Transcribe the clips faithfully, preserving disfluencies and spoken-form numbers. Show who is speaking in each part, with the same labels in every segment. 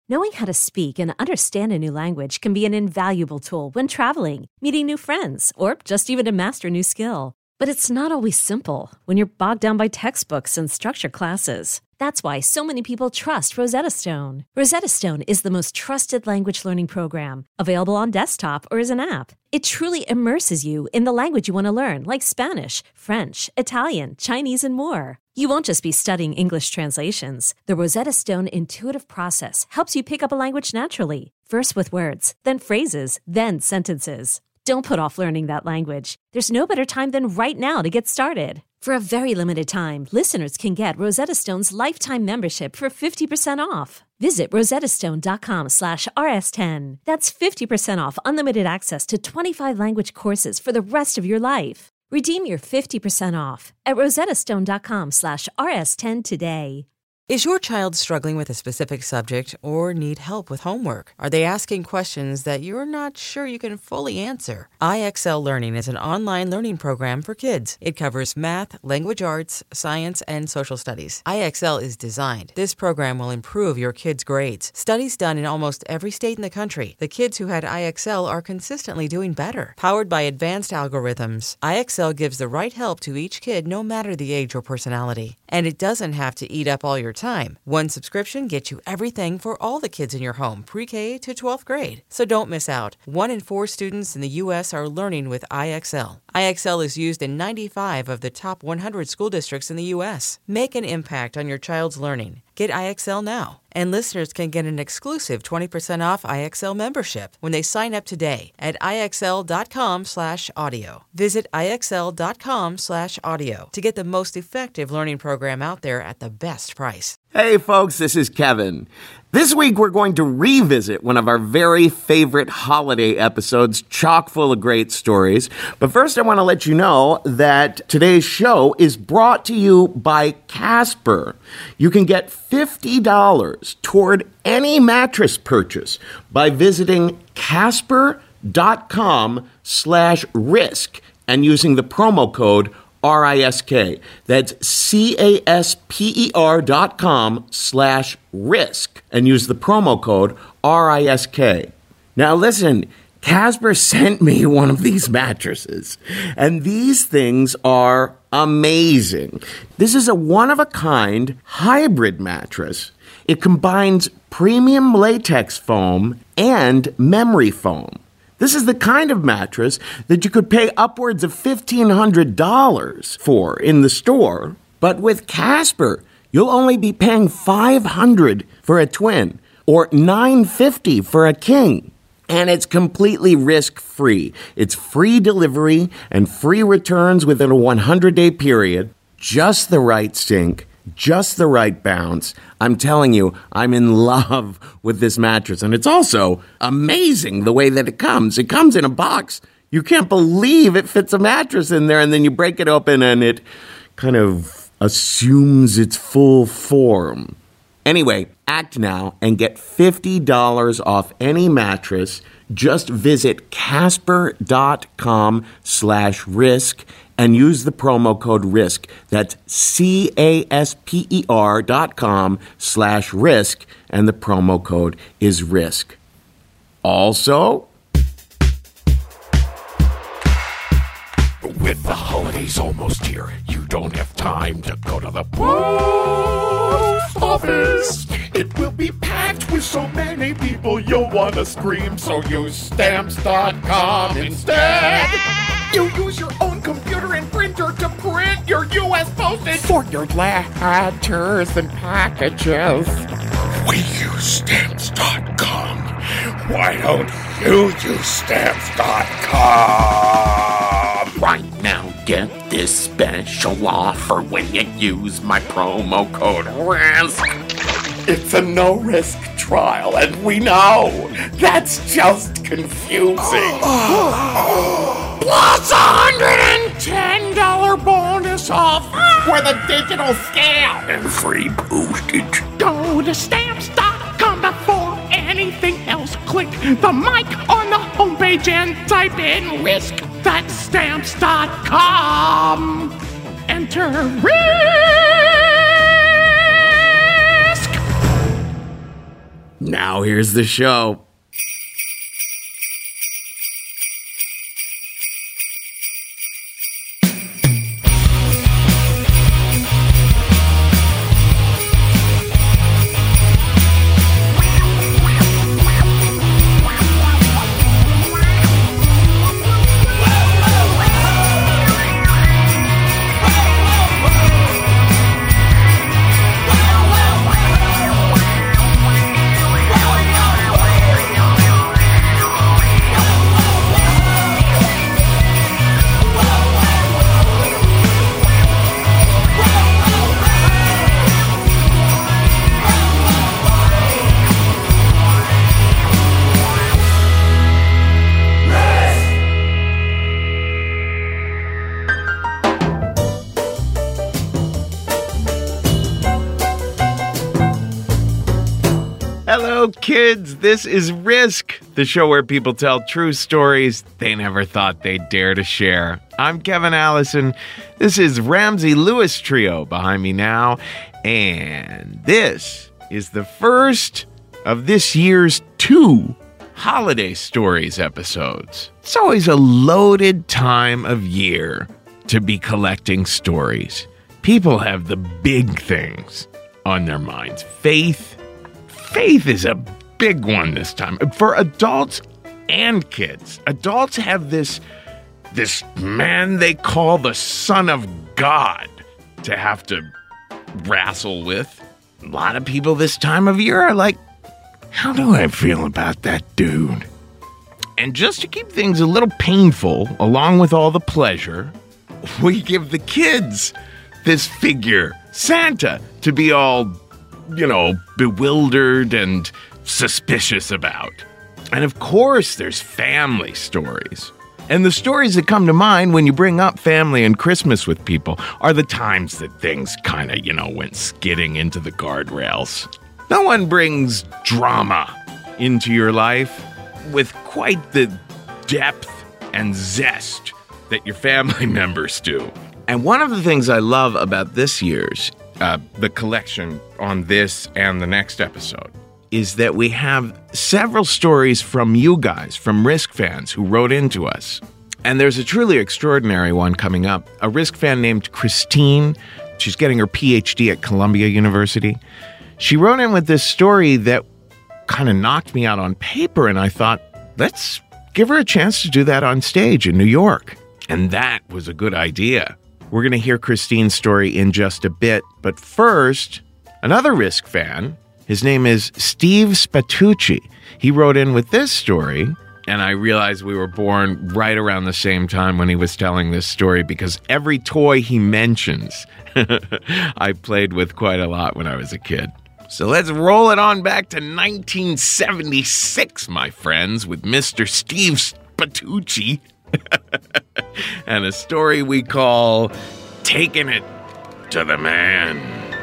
Speaker 1: Knowing how to speak and understand a new language can be an invaluable tool when traveling, meeting new friends, or just even to master a new skill. But it's not always simple when you're bogged down by textbooks and structured classes. That's why so many people trust Rosetta Stone. Rosetta Stone is the most trusted language learning program, available on desktop or as an app. It truly immerses you in the language you want to learn, like Spanish, French, Italian, Chinese, and more. You won't just be studying English translations. The Rosetta Stone intuitive process helps you pick up a language naturally, first with words, then phrases, then sentences. Don't put off learning that language. There's no better time than right now to get started. For a very limited time, listeners can get Rosetta Stone's lifetime membership for fifty percent off. Visit rosettastone.com slash rs10. That's fifty percent off unlimited access to twenty-five language courses for the rest of your life. Redeem your fifty percent off at rosettastone.com slash rs10 today.
Speaker 2: Is your child struggling with a specific subject or need help with homework? Are they asking questions that you're not sure you can fully answer? I X L Learning is an online learning program for kids. It covers math, language arts, science, and social studies. I X L is designed. This program will improve your kids' grades. Studies done in almost every state in the country. The kids who had I X L are consistently doing better. Powered by advanced algorithms, I X L gives the right help to each kid no matter the age or personality. And it doesn't have to eat up all your time. One subscription gets you everything for all the kids in your home, pre-K to twelfth grade. So don't miss out. One in four students in the U S are learning with I X L. I X L is used in ninety-five of the top one hundred school districts in the U S. Make an impact on your child's learning. Get I X L now. And listeners can get an exclusive twenty percent off I X L membership when they sign up today at IXL.com slash audio. Visit IXL.com slash audio to get the most effective learning program out there at the best price.
Speaker 3: Hey folks, this is Kevin. This week we're going to revisit one of our very favorite holiday episodes, chock full of great stories. But first I want to let you know that today's show is brought to you by Casper. You can get fifty dollars toward any mattress purchase by visiting Casper.com slash risk and using the promo code R I S K. That's C-A-S-P-E-R dot com slash risk and use the promo code R I S K. Now listen, Casper sent me one of these mattresses, and these things are amazing. This is a one-of-a-kind hybrid mattress. It combines premium latex foam and memory foam. This is the kind of mattress that you could pay upwards of fifteen hundred dollars for in the store. But with Casper, you'll only be paying five hundred dollars for a twin or nine hundred fifty dollars for a king. And it's completely risk-free. It's free delivery and free returns within a one hundred day period. Just the right sink. Just the right bounce. I'm telling you, I'm in love with this mattress. And it's also amazing the way that it comes. It comes in a box. You can't believe it fits a mattress in there. And then you break it open and it kind of assumes its full form. Anyway, act now and get fifty dollars off any mattress. Just visit Casper.com slash risk and use the promo code RISK. That's C-A-S-P-E-R dot com slash risk, and the promo code is RISK. Also,
Speaker 4: with the holidays almost here, you don't have time to go to the post office. It will be packed with so many people you'll want to scream, so use stamps dot com instead. You use your own computer and printer to print your U S postage for your letters and packages. We use stamps dot com. Why don't you use stamps dot com? Right now, get this special offer when you use my promo code RISK. It's a no-risk trial, and we know that's just confusing. Plus a one hundred ten dollars bonus off with a digital scale and free postage. Go to stamps dot com before anything else. Click the mic on the homepage and type in RISK. That's stamps dot com. Enter RISK.
Speaker 3: Now here's the show.
Speaker 5: Hello, kids. This is Risk, the show where people tell true stories they never thought they'd dare to share. I'm Kevin Allison. This is Ramsey Lewis Trio behind me now. And this is the first of this year's two Holiday Stories episodes. It's always a loaded time of year to be collecting stories. People have the big things on their minds. Faith. Faith is a big one this time for adults and kids. Adults have this, this man they call the Son of God to have to wrestle with. A lot of people this time of year are like, how do I feel about that dude? And just to keep things a little painful, along with all the pleasure, we give the kids this figure, Santa, to be all, you know, bewildered and suspicious about. And of course, there's family stories. And the stories that come to mind when you bring up family and Christmas with people are the times that things kind of, you know, went skidding into the guardrails. No one brings drama into your life with quite the depth and zest that your family members do. And one of the things I love about this year's Uh, the collection on this and the next episode is that we have several stories from you guys, from Risk fans who wrote into us. And there's a truly extraordinary one coming up. A Risk fan named Christine. She's getting her P H D at Columbia University. She wrote in with this story that kind of knocked me out on paper, and I thought, let's give her a chance to do that on stage in New York. And that was a good idea. We're going to hear Christine's story in just a bit, but first, another Risk fan. His name is Steve Spatucci. He wrote in with this story, and I realized we were born right around the same time when he was telling this story because every toy he mentions, I played with quite a lot when I was a kid. So let's roll it on back to nineteen seventy-six, my friends, with Mister Steve Spatucci. And a story we call Taking It to the Man.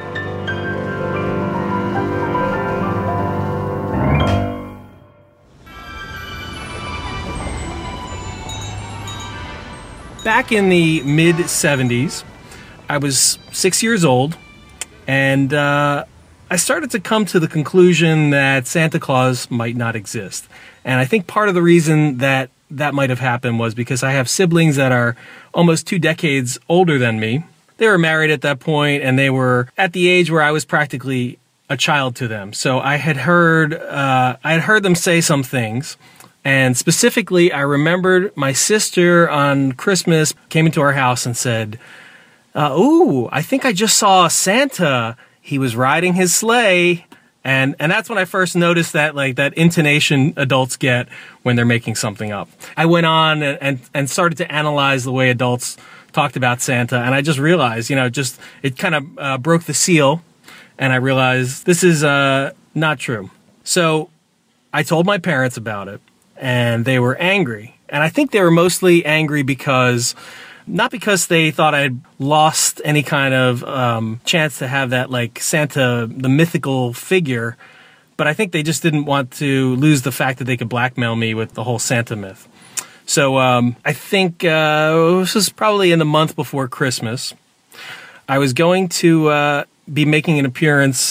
Speaker 6: Back in the mid seventies, I was six years old, and uh, I started to come to the conclusion that Santa Claus might not exist. And I think part of the reason that that might have happened was because I have siblings that are almost two decades older than me. They were married at that point, and they were at the age where I was practically a child to them. So I had heard, uh, I had heard them say some things, and specifically, I remembered my sister on Christmas came into our house and said, uh, "Ooh, I think I just saw Santa. He was riding his sleigh." And and that's when I first noticed that, like, that intonation adults get when they're making something up. I went on and, and, and started to analyze the way adults talked about Santa, and I just realized, you know, just it kind of uh, broke the seal, and I realized this is uh, not true. So I told my parents about it, and they were angry. And I think they were mostly angry because, not because they thought I'd lost any kind of um, chance to have that, like, Santa, the mythical figure, but I think they just didn't want to lose the fact that they could blackmail me with the whole Santa myth. So um, I think uh, this was probably in the month before Christmas. I was going to uh, be making an appearance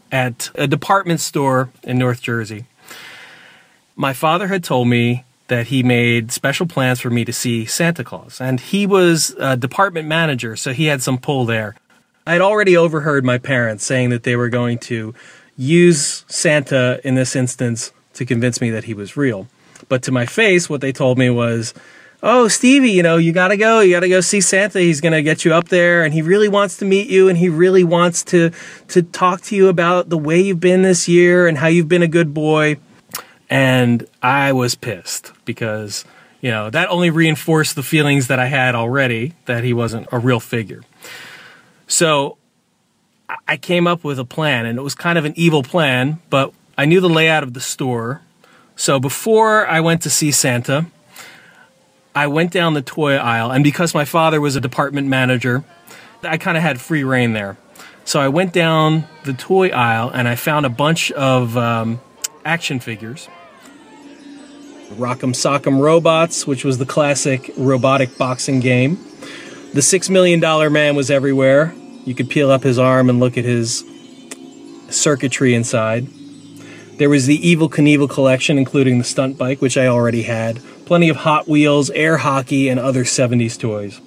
Speaker 6: at a department store in North Jersey. My father had told me that he made special plans for me to see Santa Claus, and he was a department manager, so he had some pull there. I had already overheard my parents saying that they were going to use Santa in this instance to convince me that he was real. But to my face, what they told me was, oh, Stevie, you know, you gotta go. You gotta go see Santa. He's gonna get you up there, and he really wants to meet you, and he really wants to to talk to you about the way you've been this year and how you've been a good boy. And I was pissed because, you know, that only reinforced the feelings that I had already that he wasn't a real figure. So I came up with a plan, and it was kind of an evil plan, but I knew the layout of the store. So before I went to see Santa, I went down the toy aisle, and because my father was a department manager, I kind of had free reign there. So I went down the toy aisle, and I found a bunch of um, action figures. Rock'em Sock'em Robots, which was the classic robotic boxing game. The Six Million Dollar Man was everywhere. You could peel up his arm and look at his circuitry inside. There was the Evel Knievel collection, including the stunt bike, which I already had. Plenty of Hot Wheels, air hockey, and other seventies toys.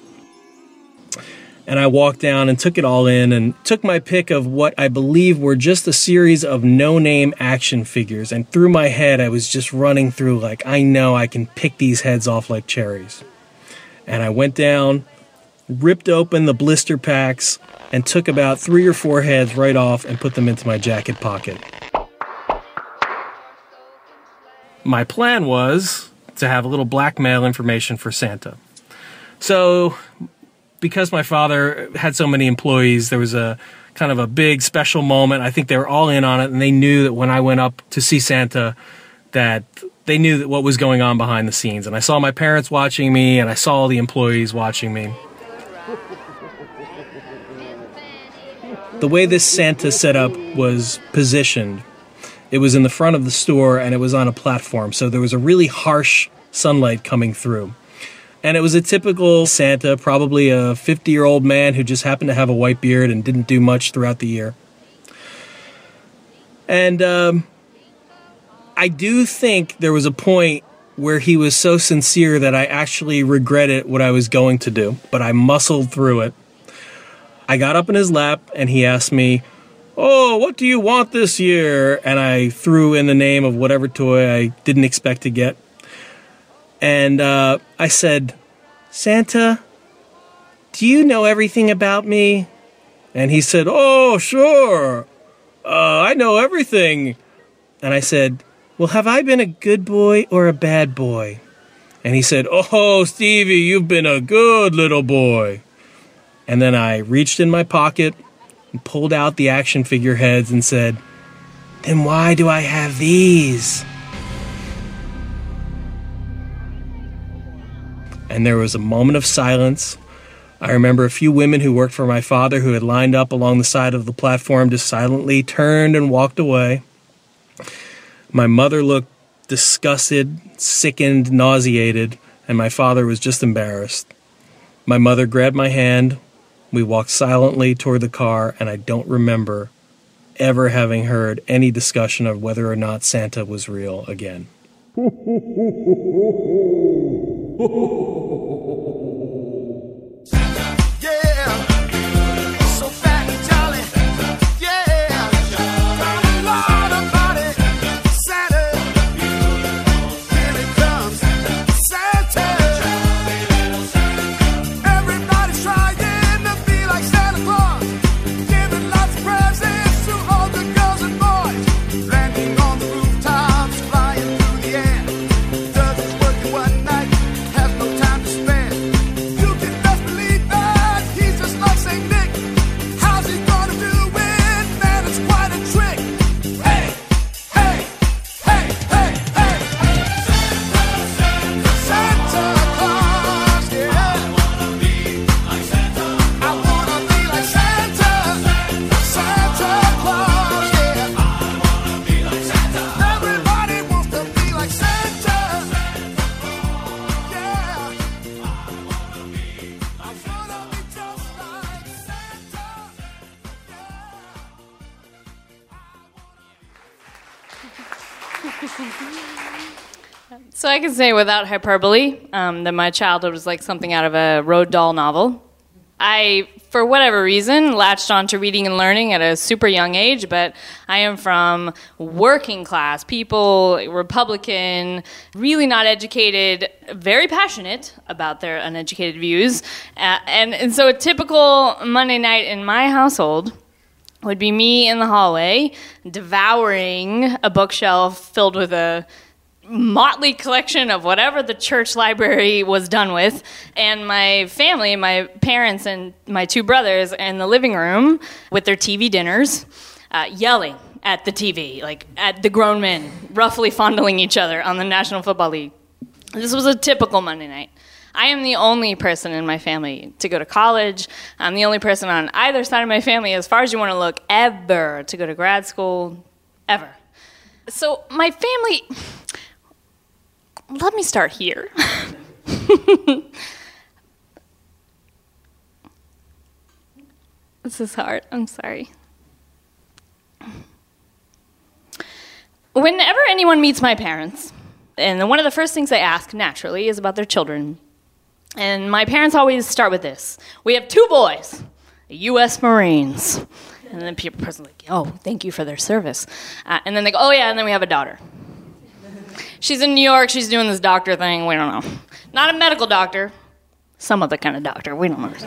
Speaker 6: And I walked down and took it all in and took my pick of what I believe were just a series of no-name action figures. And through my head, I was just running through like, I know I can pick these heads off like cherries. And I went down, ripped open the blister packs, and took about three or four heads right off and put them into my jacket pocket. My plan was to have a little blackmail information for Santa. So, because my father had so many employees, there was a kind of a big special moment. I think they were all in on it, and they knew that when I went up to see Santa, that they knew that what was going on behind the scenes. And I saw my parents watching me, and I saw all the employees watching me. The way this Santa setup was positioned, it was in the front of the store, and it was on a platform, so there was a really harsh sunlight coming through. And it was a typical Santa, probably a fifty-year-old man who just happened to have a white beard and didn't do much throughout the year. And um, I do think there was a point where he was so sincere that I actually regretted what I was going to do, but I muscled through it. I got up in his lap, and he asked me, oh, what do you want this year? And I threw in the name of whatever toy I didn't expect to get. And uh, I said, Santa, do you know everything about me? And he said, oh, sure. Uh, I know everything. And I said, well, have I been a good boy or a bad boy? And he said, oh, Stevie, you've been a good little boy. And then I reached in my pocket and pulled out the action figure heads and said, then why do I have these? And there was a moment of silence. I remember a few women who worked for my father who had lined up along the side of the platform just silently turned and walked away. My mother looked disgusted, sickened, nauseated, and my father was just embarrassed. My mother grabbed my hand. We walked silently toward the car, and I don't remember ever having heard any discussion of whether or not Santa was real again.
Speaker 7: Time to So I can say without hyperbole um, that my childhood was like something out of a Roald Dahl novel. I, for whatever reason, latched on to reading and learning at a super young age, but I am from working class people, Republican, really not educated, very passionate about their uneducated views. Uh, and, and so a typical Monday night in my household would be me in the hallway devouring a bookshelf filled with a motley collection of whatever the church library was done with, and my family, my parents and my two brothers in the living room with their T V dinners, uh, yelling at the T V, like at the grown men, roughly fondling each other on the National Football League. This was a typical Monday night. I am the only person in my family to go to college. I'm the only person on either side of my family, as far as you want to look, ever to go to grad school, ever. So my family... Let me start here. This is hard. I'm sorry. Whenever anyone meets my parents, and one of the first things they ask, naturally, is about their children. And my parents always start with this. We have two boys, U S Marines. And then the person's like, oh, thank you for their service. Uh, and then they go, oh, yeah, and then we have a daughter. She's in New York. She's doing this doctor thing. We don't know. Not a medical doctor. Some other kind of doctor. We don't know.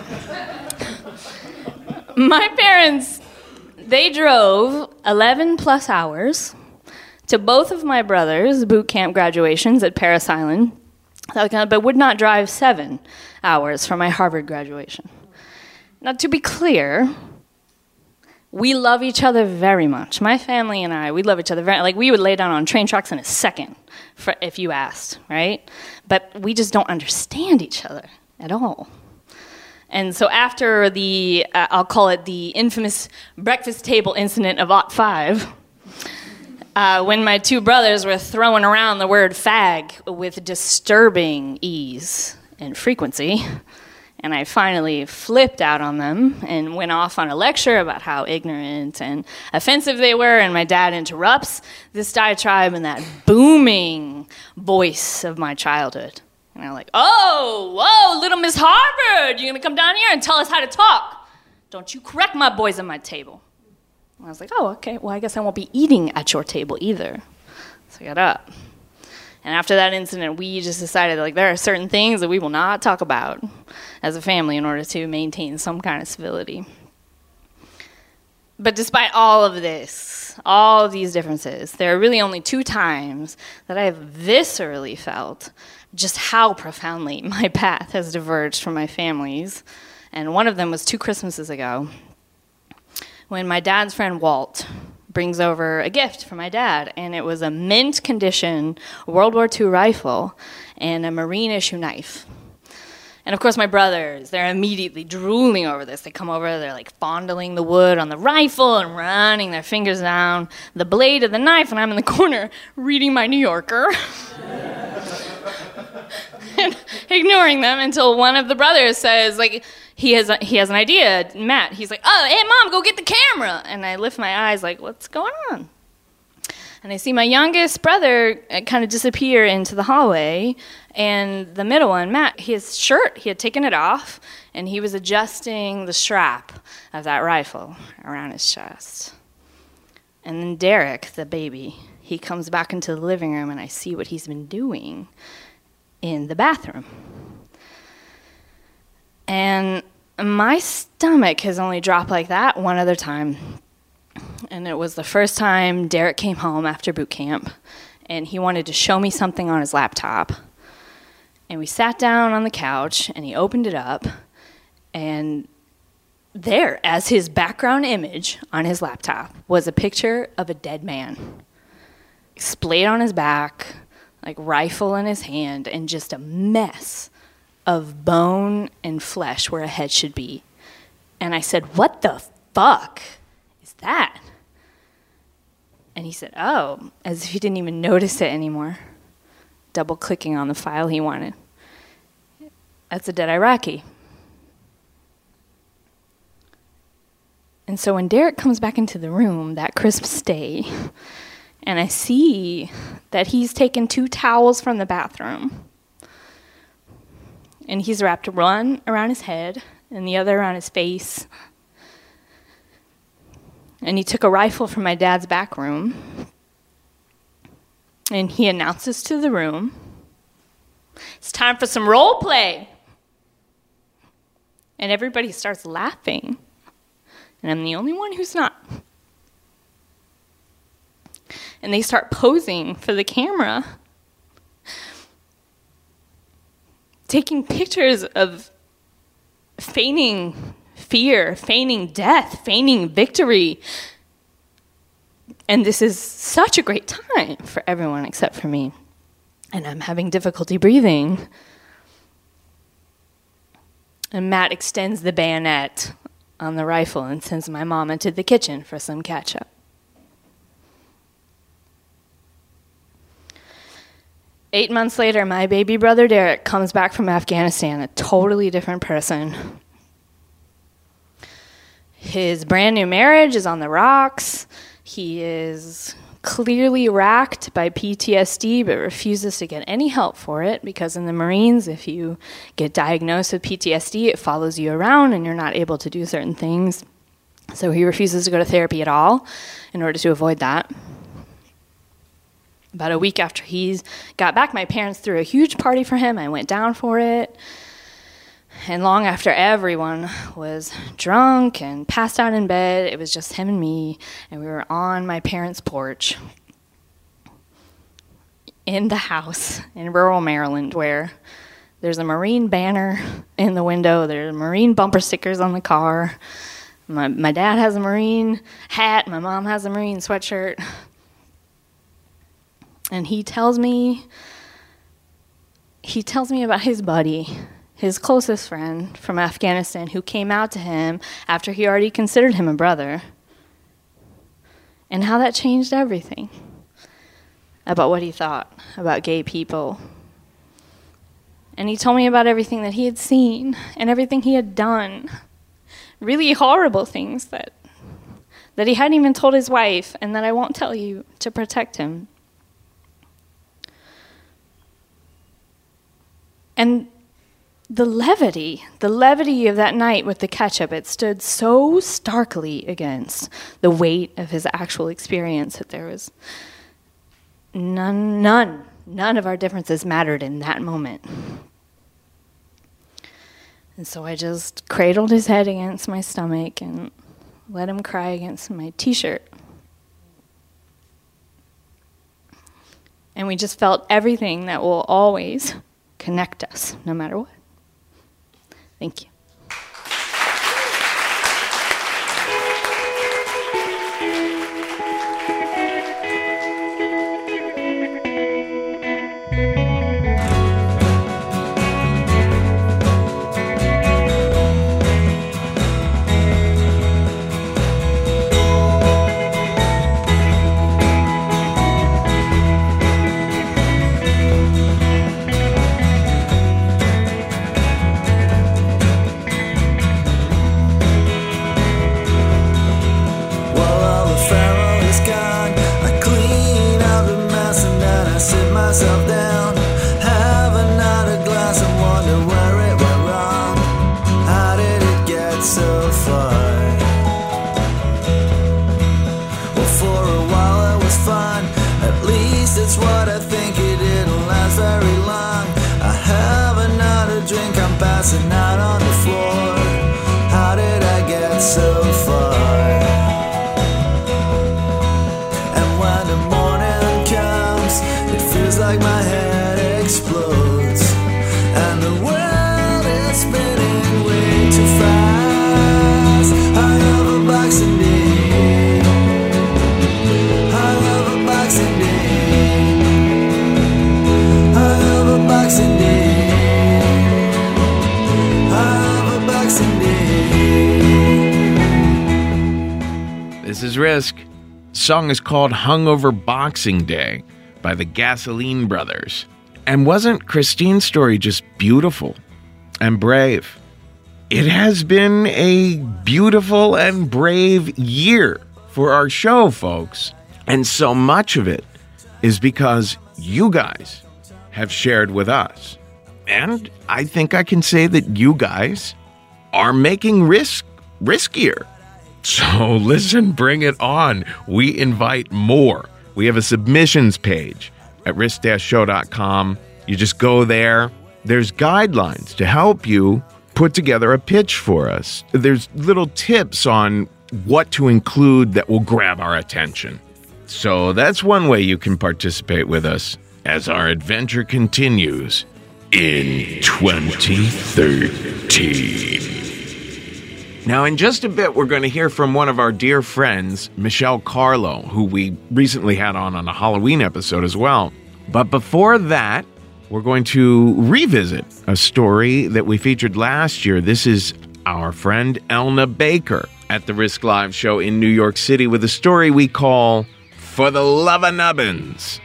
Speaker 7: My parents, they drove eleven plus hours to both of my brothers' boot camp graduations at Parris Island, but would not drive seven hours for my Harvard graduation. Now, to be clear, we love each other very much. My family and I, we love each other very, like we would lay down on train tracks in a second for, if you asked, right? But we just don't understand each other at all. And so after the, uh, I'll call it the infamous breakfast table incident of aught five, uh, when my two brothers were throwing around the word fag with disturbing ease and frequency, and I finally flipped out on them and went off on a lecture about how ignorant and offensive they were, and my dad interrupts this diatribe in that booming voice of my childhood. And I'm like, oh, whoa, little Miss Harvard, you're going to come down here and tell us how to talk. Don't you correct my boys at my table. And I was like, oh, okay, well, I guess I won't be eating at your table either. So I got up. And after that incident, we just decided, like, there are certain things that we will not talk about as a family in order to maintain some kind of civility. But despite all of this, all of these differences, there are really only two times that I have viscerally felt just how profoundly my path has diverged from my family's. And one of them was two Christmases ago, when my dad's friend Walt brings over a gift for my dad, and it was a mint condition World War Two rifle and a Marine issue knife. And of course my brothers, they're immediately drooling over this. They come over, they're like fondling the wood on the rifle and running their fingers down the blade of the knife, and I'm in the corner reading my New Yorker. And ignoring them until one of the brothers says, like, he has a, he has an idea, Matt. He's like, oh, hey, Mom, go get the camera. And I lift my eyes like, what's going on? And I see my youngest brother kind of disappear into the hallway, and the middle one, Matt, his shirt, he had taken it off, and he was adjusting the strap of that rifle around his chest. And then Derek, the baby, he comes back into the living room, and I see what he's been doing in the bathroom. And my stomach has only dropped like that one other time. And it was the first time Derek came home after boot camp, and he wanted to show me something on his laptop. And we sat down on the couch, and he opened it up, and there, as his background image on his laptop, was a picture of a dead man, splayed on his back, like rifle in his hand, and just a mess of bone and flesh where a head should be. And I said, what the fuck is that? And he said, oh, as if he didn't even notice it anymore, double clicking on the file he wanted. That's a dead Iraqi. And so when Derek comes back into the room that Christmas day, and I see that he's taken two towels from the bathroom, and he's wrapped one around his head and the other around his face. And he took a rifle from my dad's back room, and he announces to the room, "It's time for some role play." And everybody starts laughing, and I'm the only one who's not. And they start posing for the camera, taking pictures of feigning fear, feigning death, feigning victory. And this is such a great time for everyone except for me. And I'm having difficulty breathing. And Matt extends the bayonet on the rifle and sends my mom into the kitchen for some ketchup. Eight months later, my baby brother Derek comes back from Afghanistan, a totally different person. His brand new marriage is on the rocks. He is clearly racked by P T S D, but refuses to get any help for it, because in the Marines, if you get diagnosed with P T S D, it follows you around and you're not able to do certain things. So he refuses to go to therapy at all in order to avoid that. About a week after he got back, my parents threw a huge party for him. I went down for it. And long after everyone was drunk and passed out in bed, it was just him and me, and we were on my parents' porch in the house in rural Maryland, where there's a Marine banner in the window, there's Marine bumper stickers on the car. My, my dad has a Marine hat, my mom has a Marine sweatshirt. And he tells me, he tells me about his buddy, his closest friend from Afghanistan, who came out to him after he already considered him a brother, and how that changed everything about what he thought about gay people. And he told me about everything that he had seen and everything he had done, really horrible things that that he hadn't even told his wife, and that I won't tell you, to protect him. And the levity, the levity of that night with the ketchup, it stood so starkly against the weight of his actual experience that there was none, none, none of our differences mattered in that moment. And so I just cradled his head against my stomach and let him cry against my t-shirt. And we just felt everything that will always connect us, no matter what. Thank you.
Speaker 8: Passing out on the floor. How did I get so far? And when the morning comes, it feels like my head explodes, and the world is spinning way too fast. I love a boxing day. I love a boxing day. I love a boxing day.
Speaker 5: This is Risk. The song is called Hungover Boxing Day by the Gasoline Brothers. And wasn't Christine's story just beautiful and brave? It has been a beautiful and brave year for our show, folks. And so much of it is because you guys have shared with us. And I think I can say that you guys are making risk riskier. So listen, bring it on. We invite more. We have a submissions page at risk dash show dot com. You just go there. There's guidelines to help you put together a pitch for us. There's little tips on what to include that will grab our attention. So that's one way you can participate with us as our adventure continues in twenty thirteen. Now, in just a bit, we're going to hear from one of our dear friends, Michelle Carlo, who we recently had on on a Halloween episode as well. But before that, we're going to revisit a story that we featured last year. This is our friend Elna Baker at the Risk Live show in New York City with a story we call For the Love of Nubbins.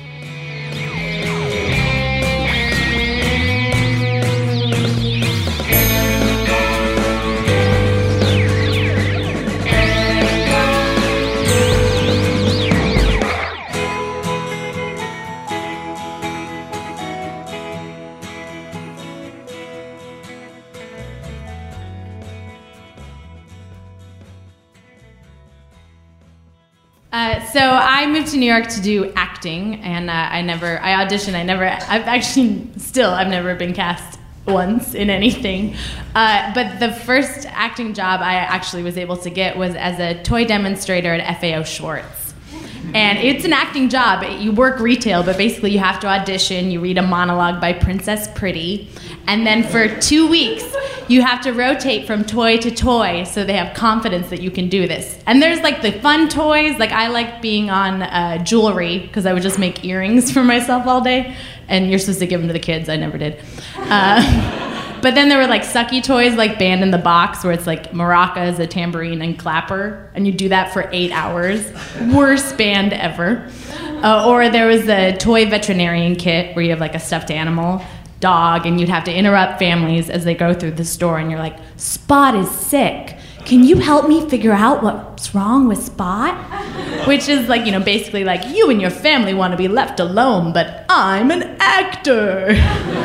Speaker 9: Uh, so I moved to New York to do acting, and uh, I never, I auditioned, I never, I've actually, still, I've never been cast once in anything. Uh, but the first acting job I actually was able to get was as a toy demonstrator at F A O Schwartz. And it's an acting job. You work retail, but basically you have to audition, you read a monologue by Princess Pretty, and then for two weeks, you have to rotate from toy to toy so they have confidence that you can do this. And there's like the fun toys, like I like being on uh, jewelry because I would just make earrings for myself all day, and you're supposed to give them to the kids. I never did. Uh, but then there were like sucky toys like Band in the Box, where it's like maracas, a tambourine, and clapper, and you do that for eight hours. Worst band ever. Uh, or there was the toy veterinarian kit where you have like a stuffed animal dog, and you'd have to interrupt families as they go through the store, and you're like, Spot is sick. Can you help me figure out what's wrong with Spot? Which is like, you know, basically like, you and your family want to be left alone, but I'm an actor.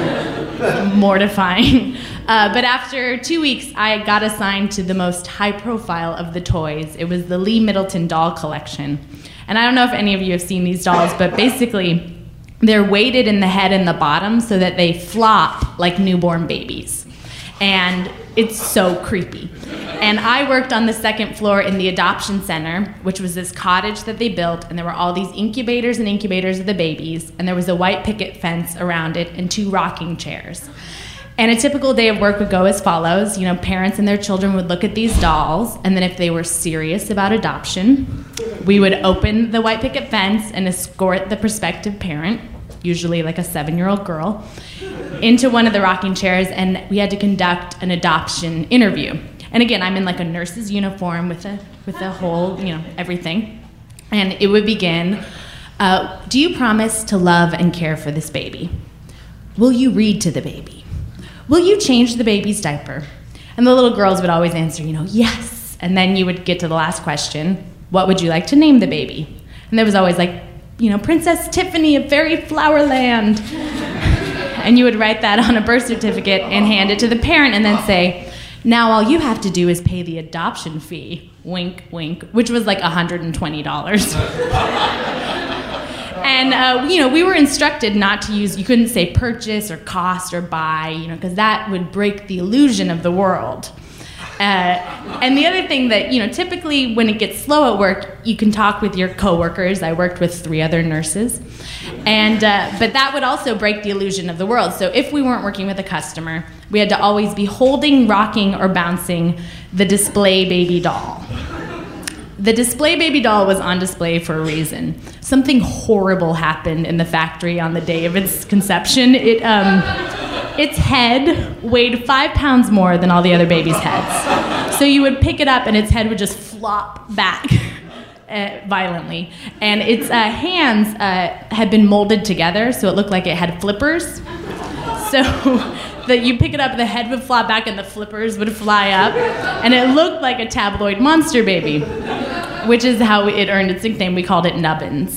Speaker 9: Mortifying. Uh, but after two weeks, I got assigned to the most high profile of the toys. It was the Lee Middleton doll collection. And I don't know if any of you have seen these dolls, but basically, they're weighted in the head and the bottom so that they flop like newborn babies. And it's so creepy. And I worked on the second floor in the adoption center, which was this cottage that they built, and there were all these incubators and incubators of the babies, and there was a white picket fence around it and two rocking chairs. And a typical day of work would go as follows. You know, parents and their children would look at these dolls, and then if they were serious about adoption, we would open the white picket fence and escort the prospective parent, usually like a seven-year-old girl, into one of the rocking chairs, and we had to conduct an adoption interview. And again, I'm in like a nurse's uniform with a with a whole, you know, everything. And it would begin, uh, do you promise to love and care for this baby? Will you read to the baby? Will you change the baby's diaper? And the little girls would always answer, you know, yes. And then you would get to the last question, what would you like to name the baby? And there was always like, you know, Princess Tiffany of Fairy Flowerland. And you would write that on a birth certificate and hand it to the parent and then say, now all you have to do is pay the adoption fee, wink, wink, which was like one hundred twenty dollars. And, uh, you know, we were instructed not to use, you couldn't say purchase or cost or buy, you know, because that would break the illusion of the world. Uh, and the other thing that, you know, typically when it gets slow at work, you can talk with your coworkers. I worked with three other nurses. And, uh, but that would also break the illusion of the world. So if we weren't working with a customer, we had to always be holding, rocking, or bouncing the display baby doll. The display baby doll was on display for a reason. Something horrible happened in the factory on the day of its conception. It, um, its head weighed five pounds more than all the other babies' heads. So you would pick it up and its head would just flop back uh, violently. And its uh, hands uh, had been molded together so it looked like it had flippers. So that you pick it up, the head would flop back and the flippers would fly up. And it looked like a tabloid monster baby, which is how it earned its nickname. We called it Nubbins.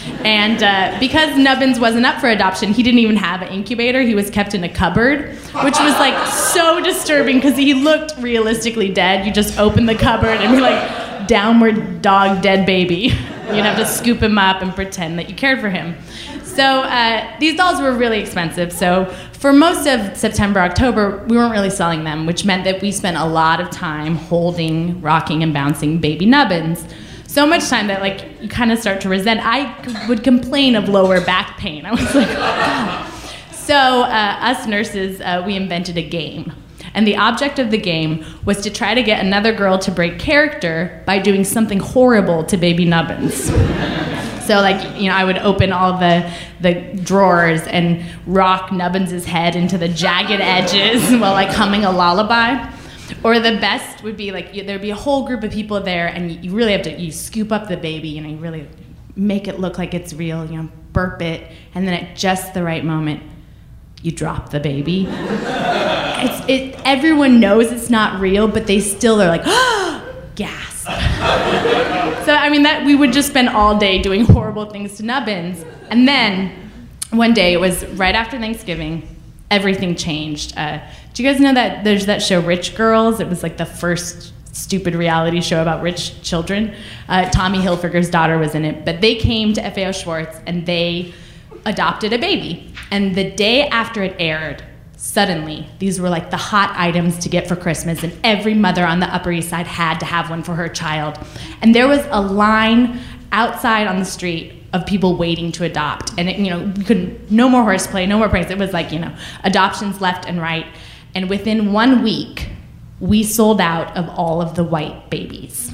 Speaker 9: And uh, because Nubbins wasn't up for adoption, he didn't even have an incubator. He was kept in a cupboard, which was like so disturbing because he looked realistically dead. You just open the cupboard and be like, downward dog, dead baby. You'd have to scoop him up and pretend that you cared for him. So uh, these dolls were really expensive. So for most of September, October, we weren't really selling them, which meant that we spent a lot of time holding, rocking, and bouncing baby Nubbins. So much time that like you kind of start to resent. I would complain of lower back pain. I was like, oh. So uh, us nurses, uh, we invented a game. And the object of the game was to try to get another girl to break character by doing something horrible to baby Nubbins. So like, you know, I would open all the the drawers and rock Nubbins' head into the jagged edges while like humming a lullaby. Or the best would be like, you, there'd be a whole group of people there and you, you really have to, you scoop up the baby, you know, you really make it look like it's real, you know, burp it, and then at just the right moment, you drop the baby. It's, it, everyone knows it's not real, but they still are like, oh, gasp. So, I mean, that we would just spend all day doing horrible things to Nubbins. And then, one day, it was right after Thanksgiving, everything changed. Uh, do you guys know that there's that show Rich Girls? It was like the first stupid reality show about rich children. Uh, Tommy Hilfiger's daughter was in it. But they came to F A O Schwartz, and they adopted a baby. And the day after it aired, suddenly, these were like the hot items to get for Christmas, and every mother on the Upper East Side had to have one for her child. And there was a line outside on the street of people waiting to adopt. And, it, you know, we couldn't, no more horseplay, no more pranks. It was like, you know, adoptions left and right. And within one week, we sold out of all of the white babies.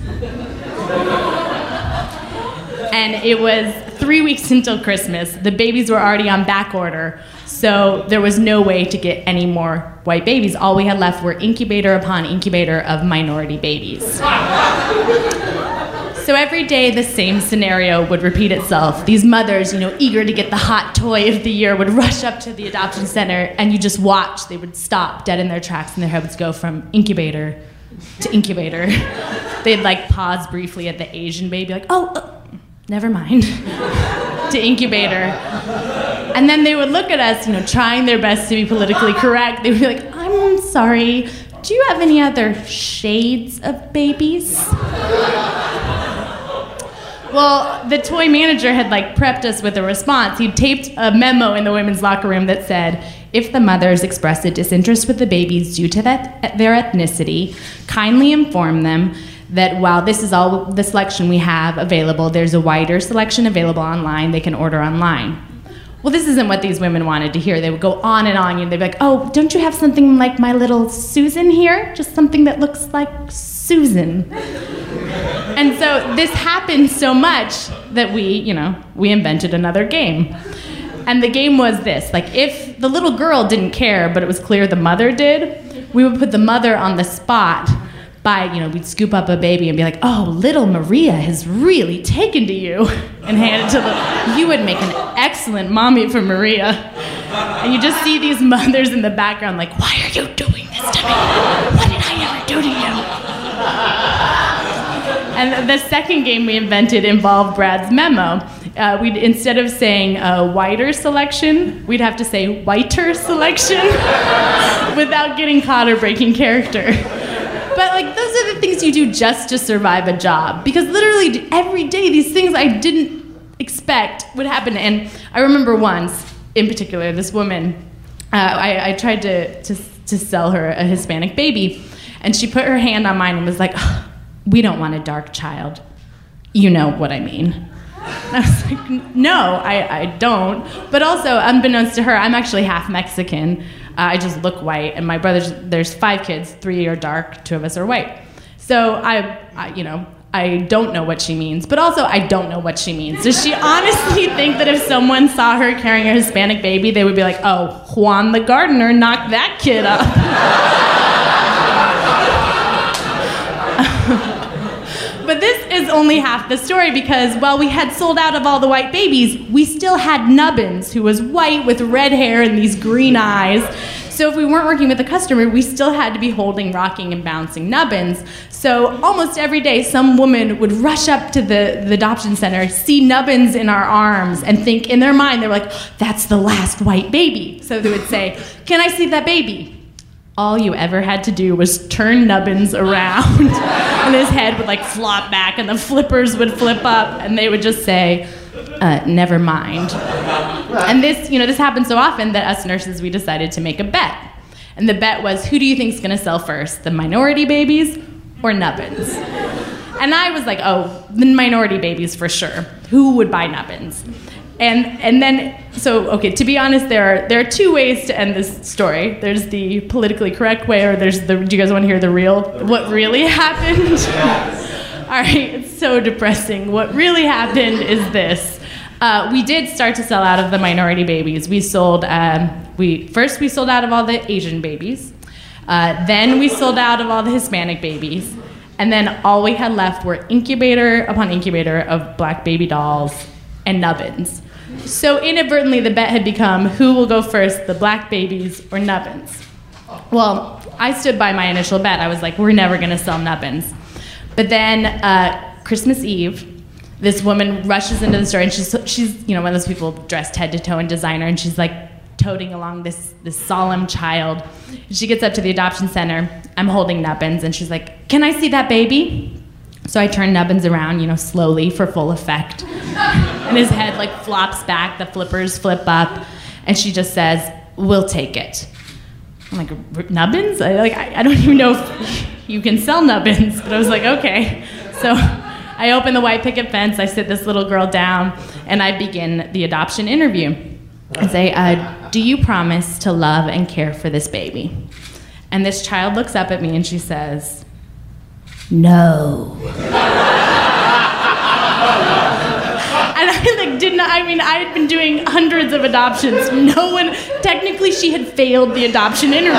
Speaker 9: And it was three weeks until Christmas. The babies were already on back order, so there was no way to get any more white babies. All we had left were incubator upon incubator of minority babies. So every day the same scenario would repeat itself. These mothers, you know, eager to get the hot toy of the year, would rush up to the adoption center, and you just watch. They would stop dead in their tracks, and their head would go from incubator to incubator. They'd like pause briefly at the Asian baby, like, oh, uh, never mind, to incubator. And then they would look at us, you know, trying their best to be politically correct. They would be like, I'm sorry, do you have any other shades of babies? Well, the toy manager had like prepped us with a response. He'd taped a memo in the women's locker room that said, if the mothers express a disinterest with the babies due to that, their ethnicity, kindly inform them that while this is all the selection we have available, there's a wider selection available online. They can order online. Well, this isn't what these women wanted to hear. They would go on and on, and they'd be like, oh, don't you have something like my little Susan here? Just something that looks like Susan. And so this happened so much that we, you know, we invented another game. And the game was this, like if the little girl didn't care, but it was clear the mother did, we would put the mother on the spot by, you know, we'd scoop up a baby and be like, oh, little Maria has really taken to you, and hand it to the, you would make an excellent mommy for Maria. And you just see these mothers in the background like, why are you doing this to me? What did I ever do to you? And the second game we invented involved Brad's memo. Uh, we'd, instead of saying uh, whiter selection, we'd have to say whiter selection without getting caught or breaking character. But like those are the things you do just to survive a job. Because literally every day these things I didn't expect would happen. And I remember once, in particular, this woman, uh, I, I tried to, to, to sell her a Hispanic baby. And she put her hand on mine and was like, oh, we don't want a dark child. You know what I mean. And I was like, no, I, I don't. But also, unbeknownst to her, I'm actually half Mexican. Uh, I just look white. And my brothers, there's five kids. Three are dark, two of us are white. So I, I, you know, I don't know what she means. But also, I don't know what she means. Does she honestly think that if someone saw her carrying a Hispanic baby, they would be like, oh, Juan the gardener knocked that kid up? But this is only half the story, because while we had sold out of all the white babies, we still had Nubbins, who was white with red hair and these green eyes. So if we weren't working with a customer, we still had to be holding, rocking, and bouncing nubbins. So almost every day, some woman would rush up to the, the adoption center, see nubbins in our arms, and think in their mind, they're like, that's the last white baby. So they would say, can I see that baby? All you ever had to do was turn Nubbins around, and his head would like flop back, and the flippers would flip up, and they would just say, uh, never mind. And this, you know, this happened so often that us nurses, we decided to make a bet. And the bet was, who do you think is gonna sell first, the minority babies or Nubbins? And I was like, oh, the minority babies for sure. Who would buy Nubbins? And and then, so, okay, to be honest, there are there are two ways to end this story. There's the politically correct way, or there's the, do you guys want to hear the real, what really happened? Yes. All right, it's so depressing. What really happened is this. Uh, we did start to sell out of the minority babies. We sold, um, we first we sold out of all the Asian babies. Uh, then we sold out of all the Hispanic babies. And then all we had left were incubator upon incubator of black baby dolls and Nubbins. So inadvertently, the bet had become, who will go first, the black babies or Nubbins? Well, I stood by my initial bet. I was like, we're never gonna sell Nubbins. But then uh, Christmas Eve, this woman rushes into the store, and she's, she's you know, one of those people dressed head to toe in designer, and she's like toting along this, this solemn child. She gets up to the adoption center. I'm holding Nubbins, and she's like, can I see that baby? So I turn Nubbins around, you know, slowly for full effect. And his head like flops back, the flippers flip up, and she just says, we'll take it. I'm like, Nubbins? I, like, I, I don't even know if you can sell Nubbins, but I was like, okay. So I open the white picket fence, I sit this little girl down, and I begin the adoption interview. I say, uh, do you promise to love and care for this baby? And this child looks up at me and she says, no. And I like did not, I mean, I had been doing hundreds of adoptions. No one, technically she had failed the adoption interview.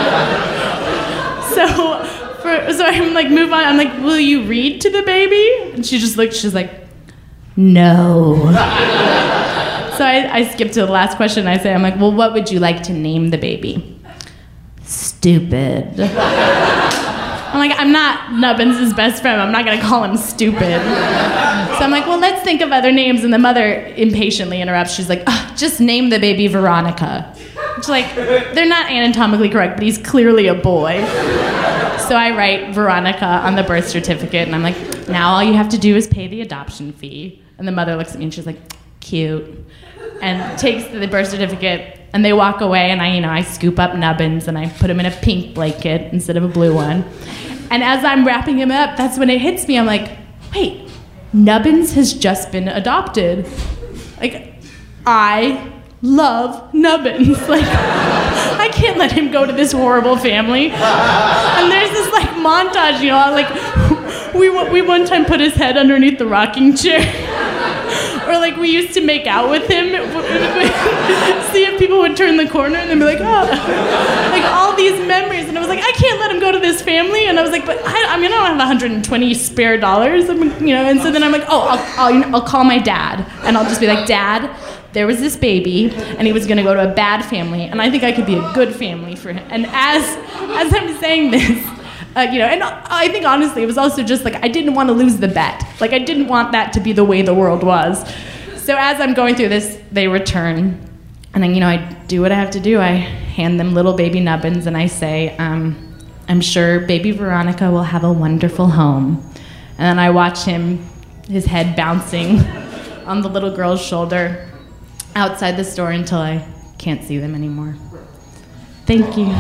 Speaker 9: So, for, so I'm like, move on. I'm like, will you read to the baby? And she just looked, she's like, no. So I, I skipped to the last question. I say, I'm like, well, what would you like to name the baby? Stupid. I'm like, I'm not Nubbins' best friend. I'm not gonna call him stupid. So I'm like, well, let's think of other names. And the mother impatiently interrupts. She's like, oh, just name the baby Veronica. She's like, they're not anatomically correct, but he's clearly a boy. So I write Veronica on the birth certificate, and I'm like, now all you have to do is pay the adoption fee. And the mother looks at me and she's like, cute. And takes the birth certificate, and they walk away, and I, you know, I scoop up Nubbins and I put him in a pink blanket instead of a blue one. And as I'm wrapping him up, that's when it hits me. I'm like, wait, Nubbins has just been adopted. Like, I love Nubbins. Like, I can't let him go to this horrible family. And there's this like montage, you know, like we we one time put his head underneath the rocking chair. Or like we used to make out with him, see if people would turn the corner and they'd be like, oh, like all these memories. And I was like, I can't let him go to this family. And I was like, but I, I mean, I don't have one hundred twenty spare dollars, I mean, you know. And so then I'm like, oh, I'll, I'll, you know, I'll call my dad, and I'll just be like, Dad, there was this baby, and he was gonna go to a bad family, and I think I could be a good family for him. And as as I'm saying this, Uh, you know, and I think honestly, it was also just like I didn't want to lose the bet. Like I didn't want that to be the way the world was. So as I'm going through this, they return, and then you know I do what I have to do. I hand them little baby Nubbins, and I say, um, "I'm sure baby Veronica will have a wonderful home." And then I watch him, his head bouncing on the little girl's shoulder outside the store until I can't see them anymore. Thank you.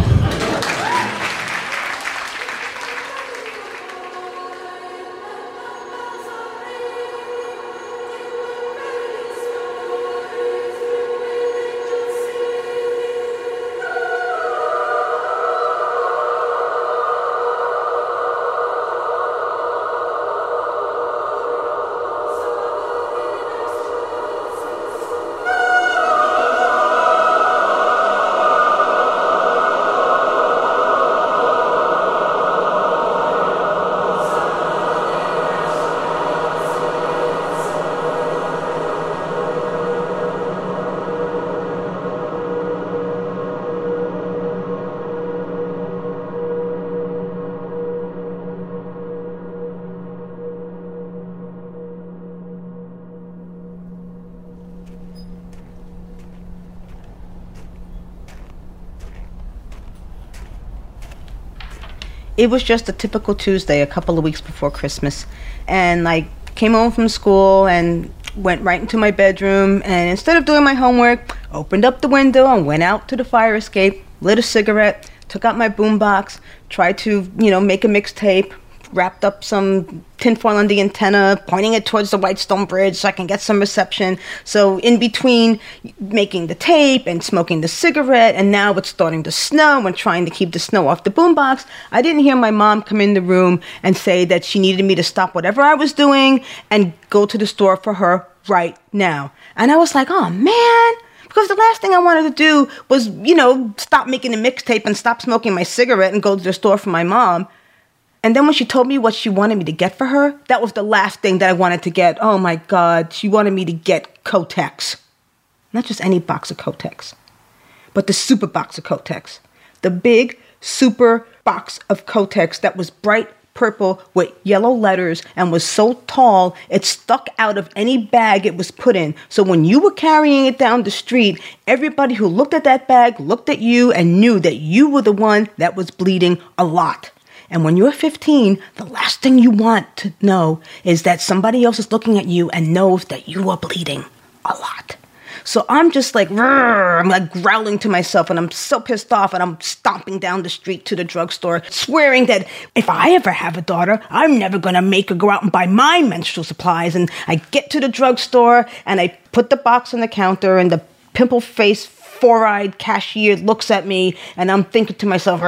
Speaker 10: It was just a typical Tuesday, a couple of weeks before Christmas. And I came home from school and went right into my bedroom, and instead of doing my homework, opened up the window and went out to the fire escape, lit a cigarette, took out my boombox, tried to, you know, make a mixtape, wrapped up some tinfoil on the antenna, pointing it towards the Whitestone Bridge so I can get some reception. So in between making the tape and smoking the cigarette, and now it's starting to snow and trying to keep the snow off the boombox, I didn't hear my mom come in the room and say that she needed me to stop whatever I was doing and go to the store for her right now. And I was like, oh man, because the last thing I wanted to do was, you know, stop making the mixtape and stop smoking my cigarette and go to the store for my mom. And then when she told me what she wanted me to get for her, that was the last thing that I wanted to get. Oh my God, she wanted me to get Kotex. Not just any box of Kotex, but the super box of Kotex. The big super box of Kotex that was bright purple with yellow letters and was so tall it stuck out of any bag it was put in. So when you were carrying it down the street, everybody who looked at that bag looked at you and knew that you were the one that was bleeding a lot. And when you're fifteen, the last thing you want to know is that somebody else is looking at you and knows that you are bleeding a lot. So I'm just like, I'm like growling to myself, and I'm so pissed off, and I'm stomping down the street to the drugstore, swearing that if I ever have a daughter, I'm never going to make her go out and buy my menstrual supplies. And I get to the drugstore, and I put the box on the counter, and the pimple-faced, four-eyed cashier looks at me, and I'm thinking to myself, and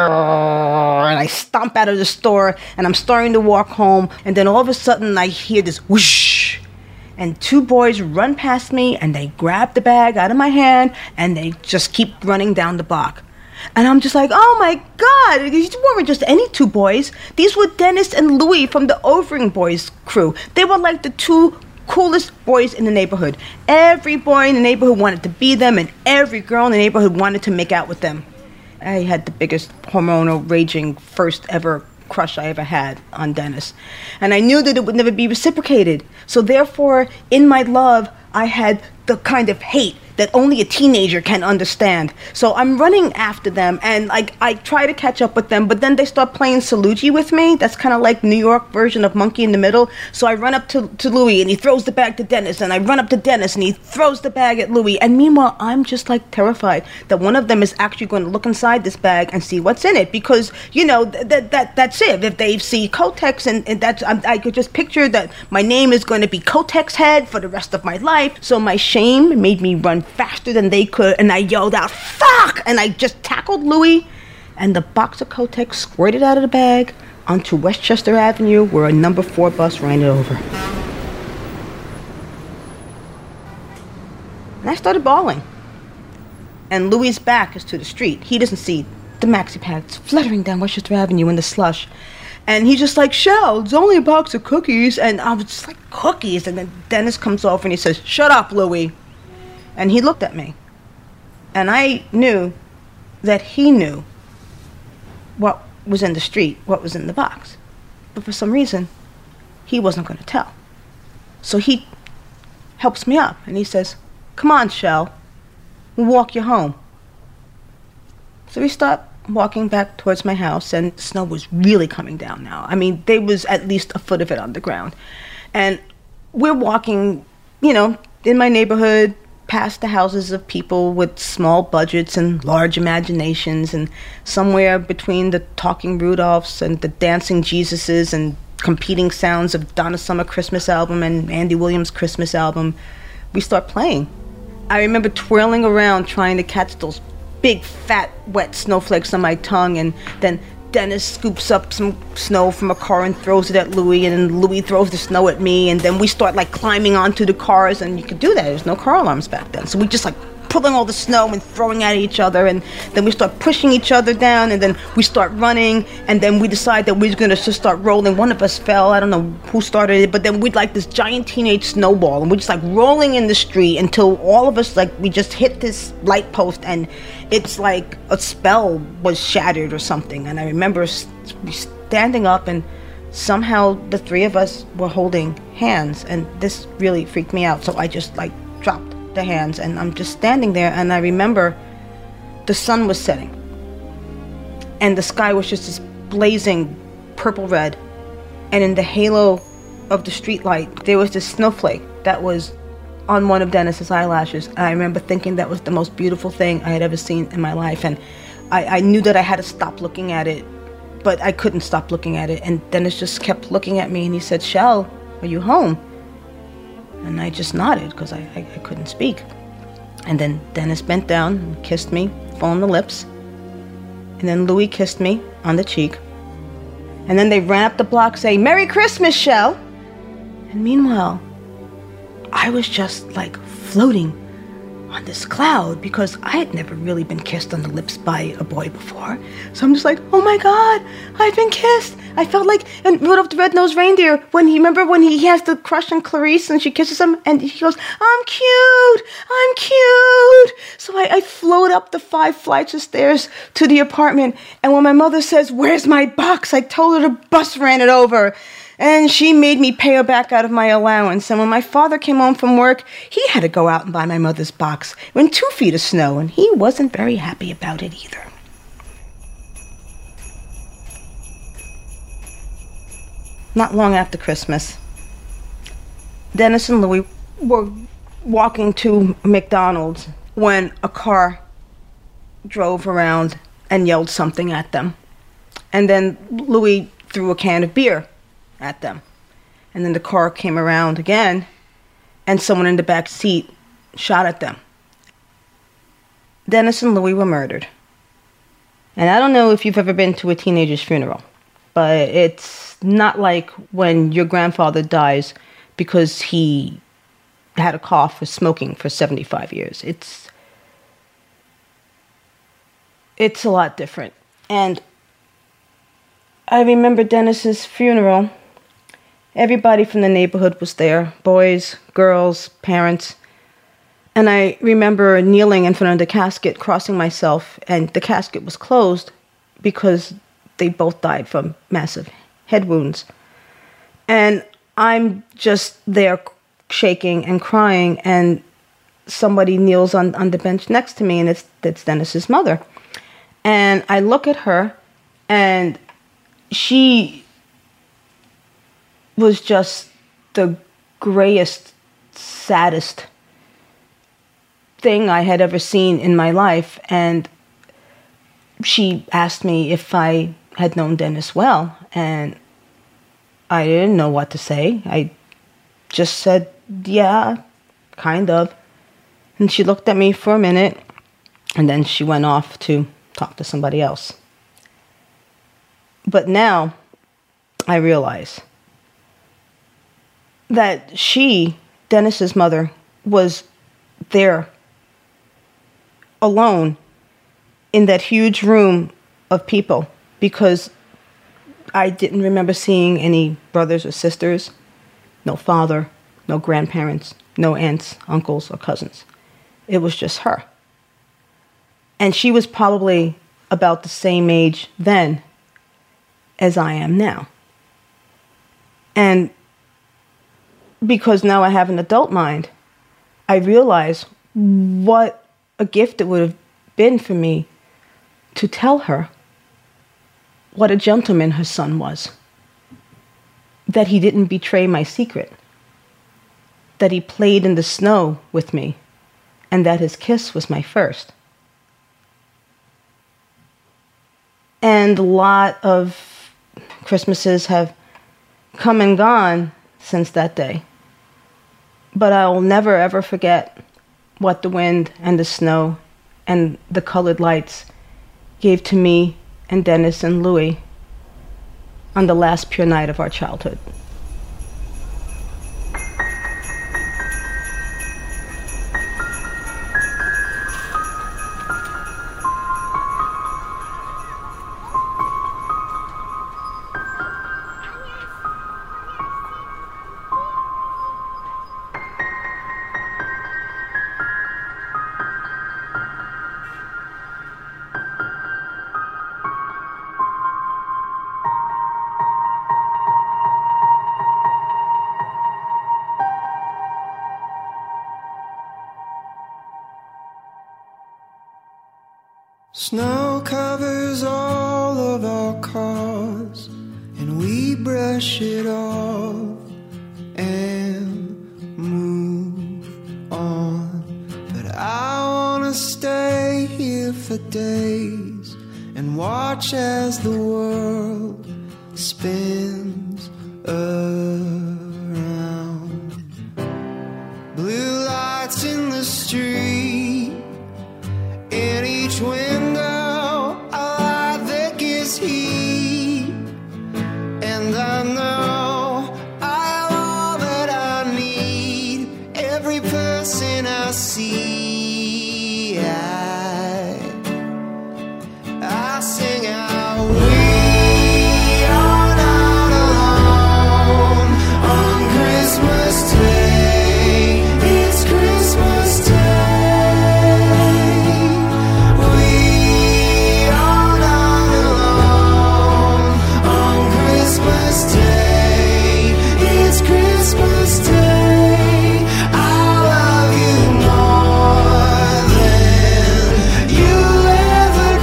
Speaker 10: I stomp out of the store, and I'm starting to walk home, and then all of a sudden I hear this whoosh, and two boys run past me, and they grab the bag out of my hand, and they just keep running down the block. And I'm just like, oh my God, these weren't just any two boys. These were Dennis and Louie from the Overing Boys crew. They were like the two coolest boys in the neighborhood. Every boy in the neighborhood wanted to be them, and every girl in the neighborhood wanted to make out with them. I had the biggest hormonal raging first ever crush I ever had on Dennis. And I knew that it would never be reciprocated. So therefore, in my love, I had the kind of hate that only a teenager can understand. So I'm running after them, and like I try to catch up with them, but then they start playing Salugi with me. That's kind of like New York version of Monkey in the Middle. So I run up to, to Louie, and he throws the bag to Dennis, and I run up to Dennis, and he throws the bag at Louie. And meanwhile, I'm just like terrified that one of them is actually going to look inside this bag and see what's in it, because, you know, th- that that that's it. If they see Kotex, and, and that's, I, I could just picture that my name is going to be Kotex Head for the rest of my life. So my shame made me run faster than they could, and I yelled out, fuck! And I just tackled Louie, and the box of Kotex squirted out of the bag onto Westchester Avenue, where a number four bus ran it over. And I started bawling. And Louie's back is to the street. He doesn't see the maxi pads fluttering down Westchester Avenue in the slush. And he's just like, Shell, it's only a box of cookies. And I was just like, cookies? And then Dennis comes over and he says, shut up, Louie. And he looked at me. And I knew that he knew what was in the street, what was in the box. But for some reason, he wasn't going to tell. So he helps me up, and he says, come on, Shell, we'll walk you home. So we start walking back towards my house, and snow was really coming down now. I mean, there was at least a foot of it on the ground. And we're walking, you know, in my neighborhood, past the houses of people with small budgets and large imaginations, and somewhere between the talking Rudolphs and the dancing Jesuses and competing sounds of Donna Summer Christmas album and Andy Williams Christmas album, we start playing. I remember twirling around trying to catch those big, fat, wet snowflakes on my tongue, and then Dennis scoops up some snow from a car and throws it at Louie, and then Louie throws the snow at me, and then we start like climbing onto the cars, and you could do that. There's no car alarms back then. So we just like pulling all the snow and throwing at each other, and then we start pushing each other down, and then we start running, and then we decide that we're gonna just start rolling. One of us fell, I don't know who started it, but then we'd like this giant teenage snowball, and we're just like rolling in the street until all of us, like, we just hit this light post, and it's like a spell was shattered or something. And I remember standing up, and somehow the three of us were holding hands, and this really freaked me out, so I just like dropped the hands, and I'm just standing there, and I remember the sun was setting, and the sky was just this blazing purple red, and in the halo of the streetlight, there was this snowflake that was on one of Dennis's eyelashes. And I remember thinking that was the most beautiful thing I had ever seen in my life, and I, I knew that I had to stop looking at it, but I couldn't stop looking at it. And Dennis just kept looking at me, and he said, "Shell, are you home?" And I just nodded because I, I, I couldn't speak. And then Dennis bent down and kissed me full on the lips. And then Louis kissed me on the cheek. And then they ran up the block saying, "Merry Christmas, Shell!" And meanwhile, I was just like floating on this cloud because I had never really been kissed on the lips by a boy before. So I'm just like, oh my God, I've been kissed. I felt like in Rudolph the Red-Nosed Reindeer, when he, remember when he, he has the crush on Clarice and she kisses him and he goes, "I'm cute, I'm cute." So I, I float up the five flights of stairs to the apartment, and when my mother says, "Where's my box?" I told her the bus ran it over. And she made me pay her back out of my allowance. And when my father came home from work, he had to go out and buy my mother's box in two feet of snow, and he wasn't very happy about it either. Not long after Christmas, Dennis and Louis were walking to McDonald's when a car drove around and yelled something at them. And then Louis threw a can of beer at them. And then the car came around again, and someone in the back seat shot at them. Dennis and Louis were murdered. And I don't know if you've ever been to a teenager's funeral, but it's not like when your grandfather dies because he had a cough for smoking for seventy-five years. It's it's a lot different. And I remember Dennis's funeral. Everybody from the neighborhood was there, boys, girls, parents. And I remember kneeling in front of the casket, crossing myself, and the casket was closed because they both died from massive head wounds. And I'm just there shaking and crying, and somebody kneels on, on the bench next to me, and it's, it's Dennis's mother. And I look at her, and she was just the grayest, saddest thing I had ever seen in my life. And she asked me if I had known Dennis well, and I didn't know what to say. I just said, "Yeah, kind of." And she looked at me for a minute, and then she went off to talk to somebody else. But now I realize that she, Dennis's mother, was there alone in that huge room of people because I didn't remember seeing any brothers or sisters, no father, no grandparents, no aunts, uncles, or cousins. It was just her. And she was probably about the same age then as I am now. And because now I have an adult mind, I realize what a gift it would have been for me to tell her what a gentleman her son was. That he didn't betray my secret. That he played in the snow with me, and that his kiss was my first. And a lot of Christmases have come and gone since that day. But I will never ever forget what the wind and the snow and the colored lights gave to me and Dennis and Louis on the last pure night of our childhood.
Speaker 8: Snow covers all of our cars. brush it off and move on. But I wanna stay here for days and watch as the world spins around. Blue lights in the street, in each window a light that gives heat. And I know I have all that I need. Every person I see, I, I sing out, we are not alone on Christmas Day. It's Christmas Day. We are not alone on Christmas Day. It's Christmas Day. I love you more than you'll ever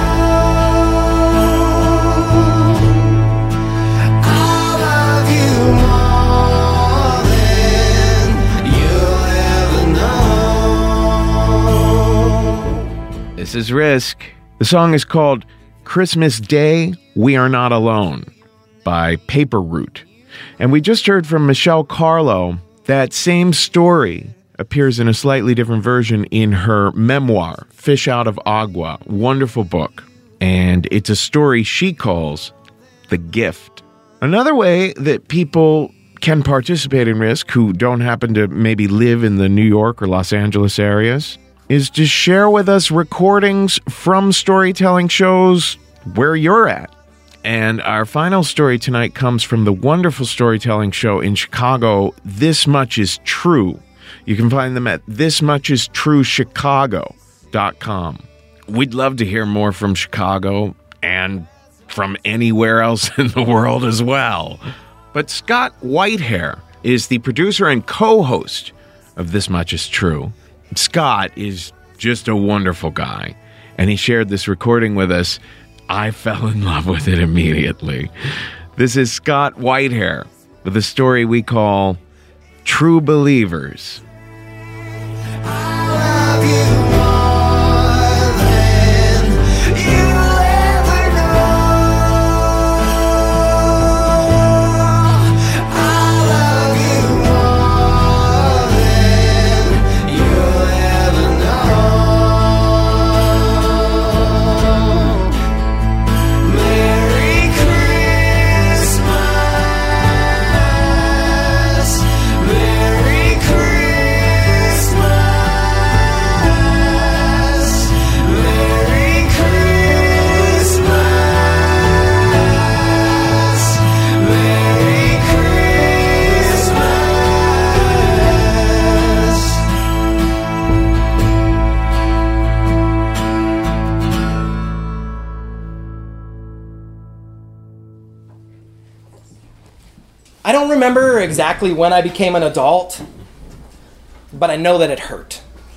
Speaker 8: know. I love you more than you'll ever know.
Speaker 5: This is Risk. The song is called Christmas Day, We Are Not Alone by Paper Route. And we just heard from Michelle Carlo. That same story appears in a slightly different version in her memoir, Fish Out of Agua. Wonderful book. And it's a story she calls The Gift. Another way that people can participate in Risk who don't happen to maybe live in the New York or Los Angeles areas is to share with us recordings from storytelling shows where you're at. And our final story tonight comes from the wonderful storytelling show in Chicago, This Much Is True. You can find them at this much is true chicago dot com. We'd love to hear more from Chicago and from anywhere else in the world as well. But Scott Whitehair is the producer and co-host of This Much Is True. Scott is just a wonderful guy, and he shared this recording with us. I fell in love with it immediately. This is Scott Whitehair with a story we call True Believers.
Speaker 8: I love you more than you'll ever know. I love you more than you'll ever know. Merry Christmas. Merry Christmas. Merry Christmas. Merry Christmas.
Speaker 11: I don't remember exactly when I became an adult, but I know that it hurt.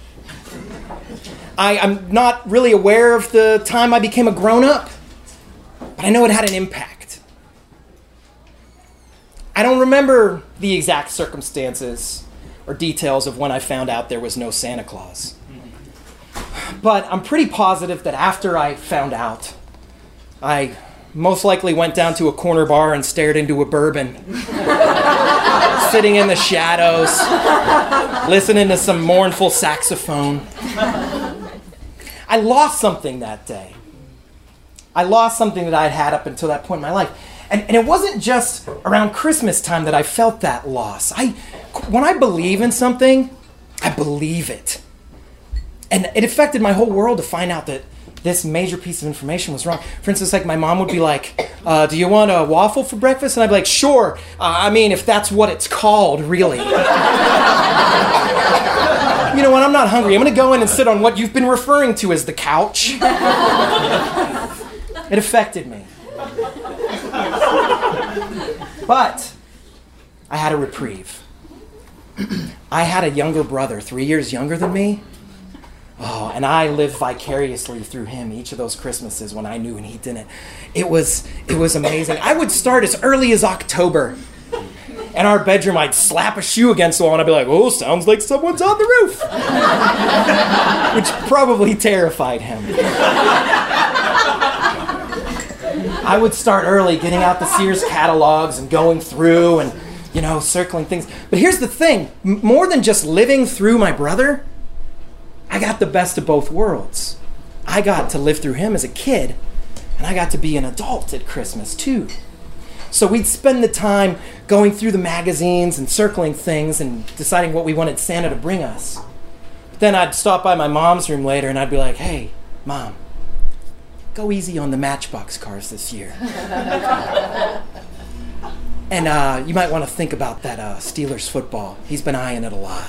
Speaker 11: I, I'm not really aware of the time I became a grown-up, but I know it had an impact. I don't remember the exact circumstances or details of when I found out there was no Santa Claus. But I'm pretty positive that after I found out, I most likely went down to a corner bar and stared into a bourbon, sitting in the shadows, listening to some mournful saxophone. I lost something that day. I lost something that I'd had up until that point in my life. And, and it wasn't just around Christmas time that I felt that loss. I, when I believe in something, I believe it. And it affected my whole world to find out that this major piece of information was wrong. For instance, like my mom would be like, uh, do you want a waffle for breakfast? And I'd be like, sure. Uh, I mean, if that's what it's called, really. You know what? I'm not hungry. I'm going to go in and sit on what you've been referring to as the couch. It affected me. But I had a reprieve. I had a younger brother, three years younger than me, Oh, and I lived vicariously through him each of those Christmases when I knew and he didn't. It was it was amazing. I would start as early as October. In our bedroom, I'd slap a shoe against the wall and I'd be like, oh, sounds like someone's on the roof. Which probably terrified him. I would start early, getting out the Sears catalogs and going through and, you know, circling things. But here's the thing. M- more than just living through my brother, I got the best of both worlds. I got to live through him as a kid, and I got to be an adult at Christmas, too. So we'd spend the time going through the magazines and circling things and deciding what we wanted Santa to bring us. But then I'd stop by my mom's room later and I'd be like, hey, Mom, go easy on the Matchbox cars this year. And uh, you might want to think about that uh, Steelers football. He's been eyeing it a lot.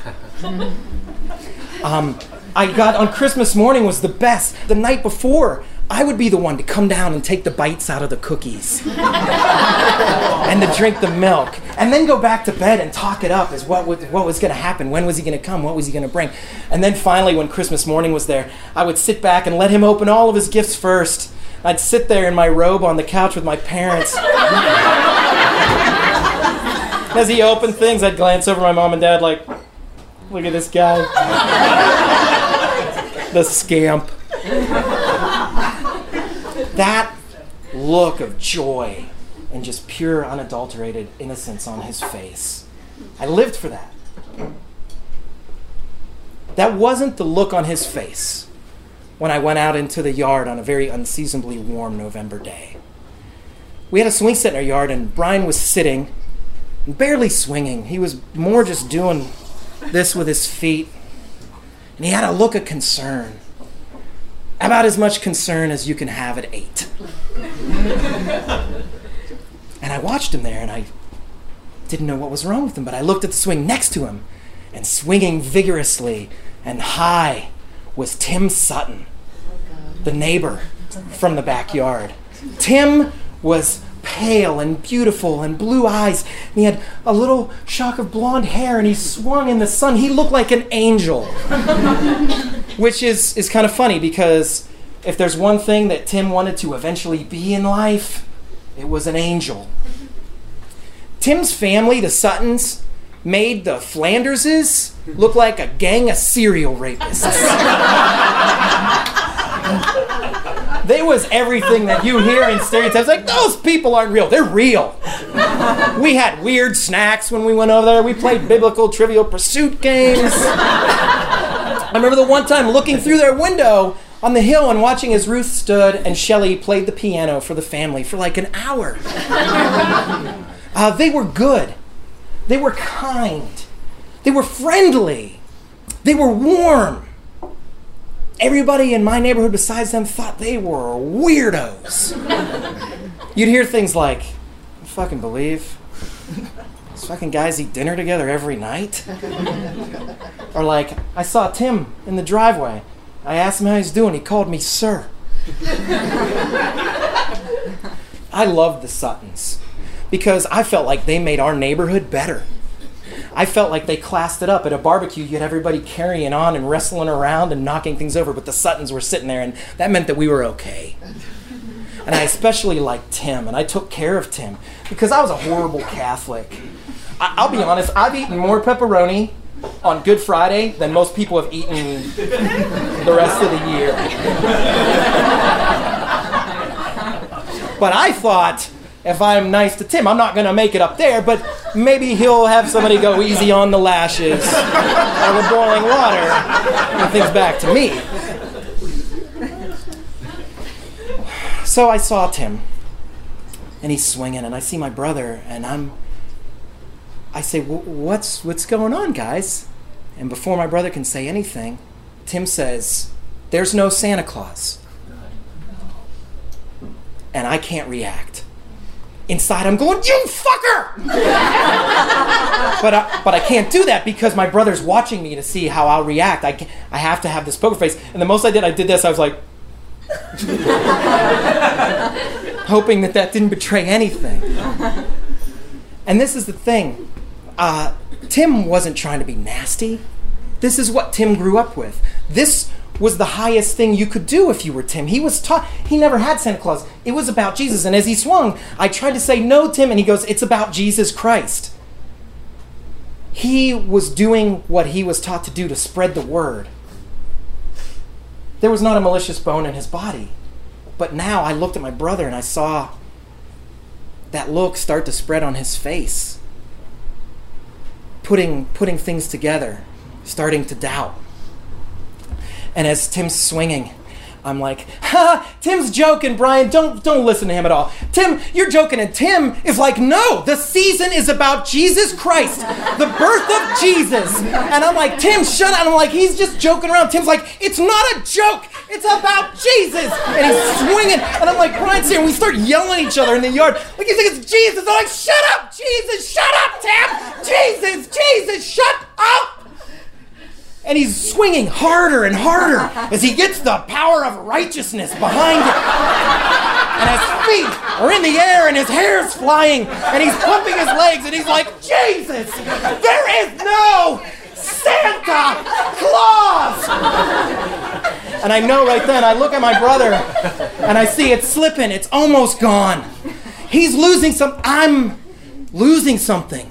Speaker 11: Um, I got on Christmas morning was the best. The night before, I would be the one to come down and take the bites out of the cookies and to drink the milk and then go back to bed and talk it up as what was, what was going to happen. When was he going to come? What was he going to bring? And then finally, when Christmas morning was there, I would sit back and let him open all of his gifts first. I'd sit there in my robe on the couch with my parents. As he opened things, I'd glance over my mom and dad like, look at this guy. The scamp. That look of joy and just pure, unadulterated innocence on his face. I lived for that. That wasn't the look on his face when I went out into the yard on a very unseasonably warm November day. We had a swing set in our yard, and Brian was sitting, barely swinging. He was more just doing this with his feet. And he had a look of concern. About as much concern as you can have at eight. And I watched him there, and I didn't know what was wrong with him, but I looked at the swing next to him, and swinging vigorously and high was Tim Sutton, the neighbor from the backyard. Tim was pale and beautiful and blue eyes, and he had a little shock of blonde hair, and he swung in the sun. He looked like an angel. Which is, is kind of funny, because if there's one thing that Tim wanted to eventually be in life, it was an angel. Tim's family, the Suttons, made the Flanderses look like a gang of serial rapists. They was everything that you hear in stereotypes. Like, those people aren't real. They're real. We had weird snacks when we went over there. We played biblical Trivial Pursuit games. I remember the one time looking through their window on the hill and watching as Ruth stood and Shelley played the piano for the family for like an hour. Uh, they were good. They were kind. They were friendly. They were warm. Everybody in my neighborhood besides them thought they were weirdos. You'd hear things like, I fucking believe these fucking guys eat dinner together every night. Or like, I saw Tim in the driveway. I asked him how he's doing. He called me sir. I loved the Suttons because I felt like they made our neighborhood better. I felt like they classed it up. At a barbecue, you had everybody carrying on and wrestling around and knocking things over, but the Suttons were sitting there, and that meant that we were okay. And I especially liked Tim, and I took care of Tim because I was a horrible Catholic. I- I'll be honest, I've eaten more pepperoni on Good Friday than most people have eaten the rest of the year. But I thought, if I'm nice to Tim, I'm not going to make it up there, but maybe he'll have somebody go easy on the lashes or the boiling water and things back to me. So I saw Tim, and he's swinging, and I see my brother, and I'm, I say, what's, what's going on, guys? And before my brother can say anything, Tim says, there's no Santa Claus. And I can't react. Inside, I'm going, you fucker! but, I, but I can't do that because my brother's watching me to see how I'll react. I, can, I have to have this poker face. And the most I did, I did this. I was like, hoping that that didn't betray anything. And this is the thing. Uh, Tim wasn't trying to be nasty. This is what Tim grew up with. This was the highest thing you could do if you were Tim. He was taught, he never had Santa Claus. It was about Jesus. And as he swung, I tried to say, no, Tim, and he goes, it's about Jesus Christ. He was doing what he was taught to do, to spread the word. There was not a malicious bone in his body. But now I looked at my brother and I saw that look start to spread on his face. Putting, putting things together, starting to doubt. And as Tim's swinging, I'm like, ha, Tim's joking, Brian. Don't, don't listen to him at all. Tim, you're joking. And Tim is like, no, the season is about Jesus Christ, the birth of Jesus. And I'm like, Tim, shut up. And I'm like, he's just joking around. Tim's like, it's not a joke. It's about Jesus. And he's swinging. And I'm like, Brian's here. And we start yelling at each other in the yard. Like, you think it's Jesus. I'm like, shut up, Jesus. Shut up, Tim. Jesus, Jesus, shut up. And he's swinging harder and harder as he gets the power of righteousness behind him. And his feet are in the air and his hair's flying. And he's pumping his legs and he's like, Jesus, there is no Santa Claus. And I know right then, I look at my brother and I see it's slipping. It's almost gone. He's losing some, I'm losing something.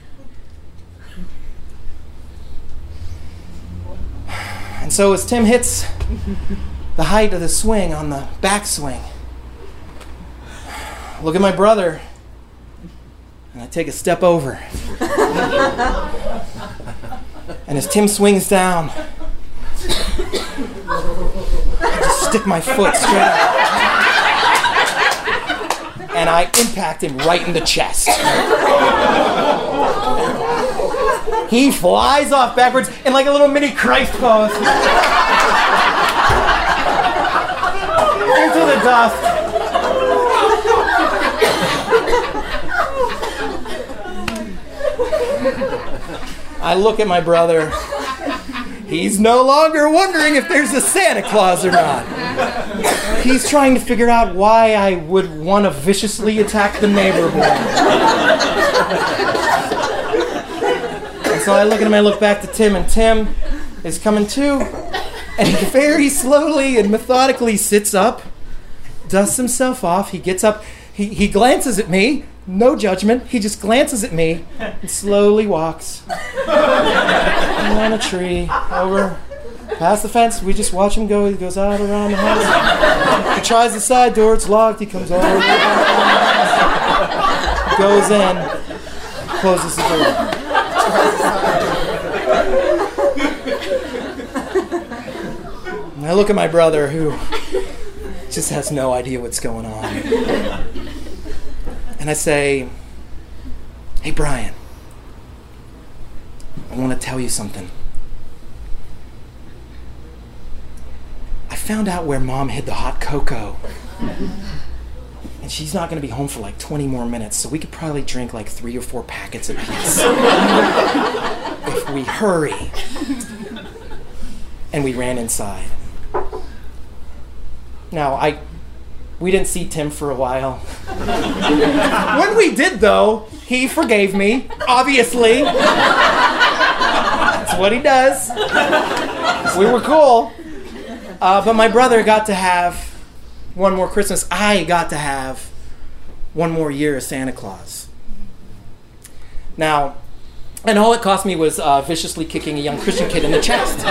Speaker 11: And so as Tim hits the height of the swing on the backswing, I look at my brother and I take a step over. And as Tim swings down, I just stick my foot straight up. And I impact him right in the chest. He flies off backwards in like a little mini Christ pose. Into the dust. I look at my brother. He's no longer wondering if there's a Santa Claus or not. He's trying to figure out why I would want to viciously attack the neighbor boy. So I look at him, I look back to Tim, and Tim is coming to, and he very slowly and methodically sits up, dusts himself off, he gets up, he, he glances at me, no judgment, he just glances at me, and slowly walks on a tree, over, past the fence, we just watch him go, he goes out around the house, he tries the side door, it's locked, he comes over, goes in, closes the door. I look at my brother who just has no idea what's going on. And I say, hey, Brian, I want to tell you something. I found out where Mom hid the hot cocoa. And she's not going to be home for like twenty more minutes, so we could probably drink like three or four packets apiece. If we hurry. And we ran inside. Now, I, we didn't see Tim for a while. When we did, though, he forgave me, obviously. That's what he does. We were cool. Uh, but my brother got to have one more Christmas. I got to have one more year of Santa Claus. Now, and all it cost me was uh, viciously kicking a young Christian kid in the chest.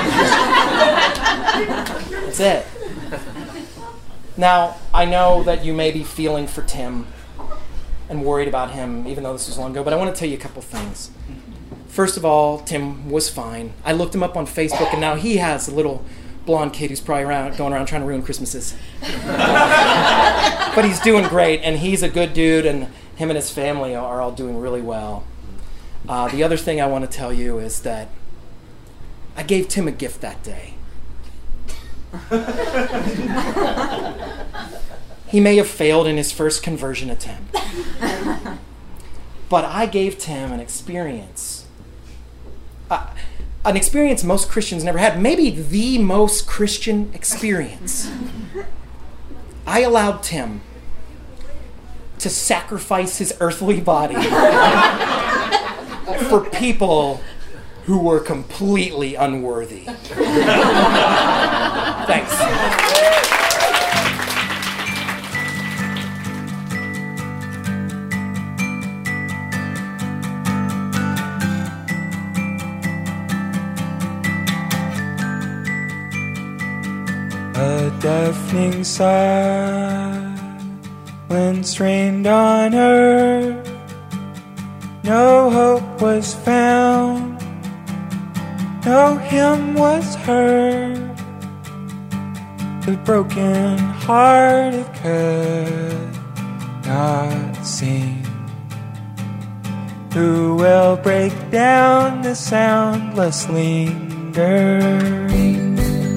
Speaker 11: That's it. Now, I know that you may be feeling for Tim and worried about him, even though this was long ago, but I want to tell you a couple things. First of all, Tim was fine. I looked him up on Facebook, and now he has a little blonde kid who's probably around, going around trying to ruin Christmases. But he's doing great, and he's a good dude, and him and his family are all doing really well. Uh, the other thing I want to tell you is that I gave Tim a gift that day. He may have failed in his first conversion attempt. But I gave Tim an experience. Uh, an experience most Christians never had. Maybe the most Christian experience. I allowed Tim to sacrifice his earthly body for people who were completely unworthy. Thanks.
Speaker 12: A deafening silence rained on earth. No hope was found, no hymn was heard. The broken hearted could not sing. Who will break down the soundless lingering?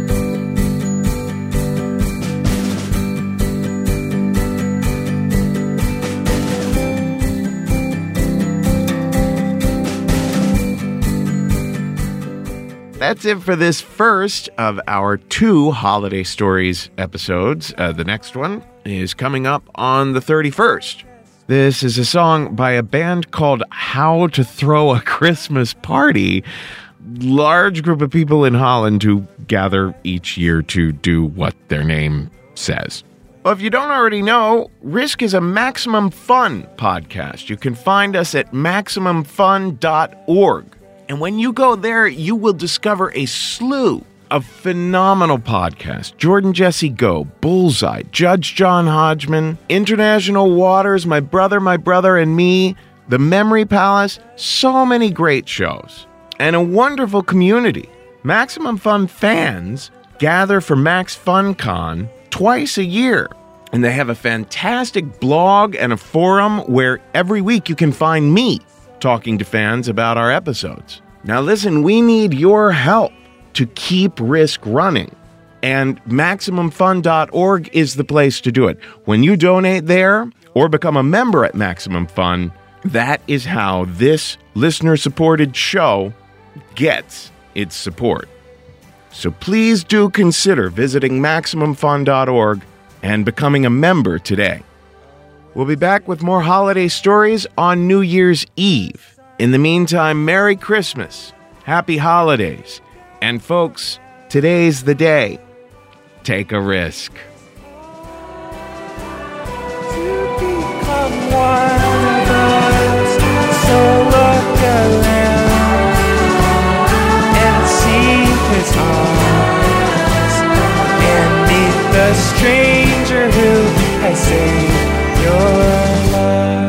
Speaker 5: That's it for this first of our two Holiday Stories episodes. Uh, the next one is coming up on the thirty-first. This is a song by a band called How to Throw a Christmas Party. Large group of people in Holland who gather each year to do what their name says. Well, if you don't already know, Risk is a Maximum Fun podcast. You can find us at maximum fun dot org. And when you go there, you will discover a slew of phenomenal podcasts. Jordan Jesse Go, Bullseye, Judge John Hodgman, International Waters, My Brother, My Brother and Me, The Memory Palace, so many great shows. And a wonderful community. Maximum Fun fans gather for Max Fun Con twice a year. And they have a fantastic blog and a forum where every week you can find me talking to fans about our episodes. Now listen, we need your help to keep Risk running, and maximum fun dot org is the place to do it. When you donate there or become a member at Maximum Fun, that is how this listener-supported show gets its support. So please do consider visiting maximum fun dot org and becoming a member today. We'll be back with more holiday stories on New Year's Eve. In the meantime, Merry Christmas, Happy Holidays, and folks, today's the day. Take a risk.
Speaker 12: To become one of us, so look around and see his eyes and meet the stranger who has saved your life.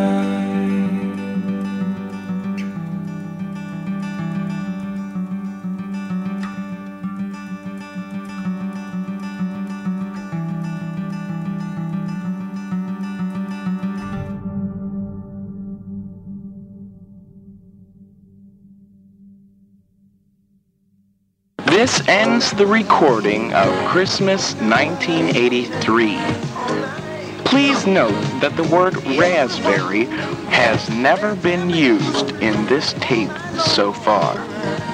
Speaker 13: This ends the recording of Christmas nineteen eighty-three. Please note that the word raspberry has never been used in this tape so far.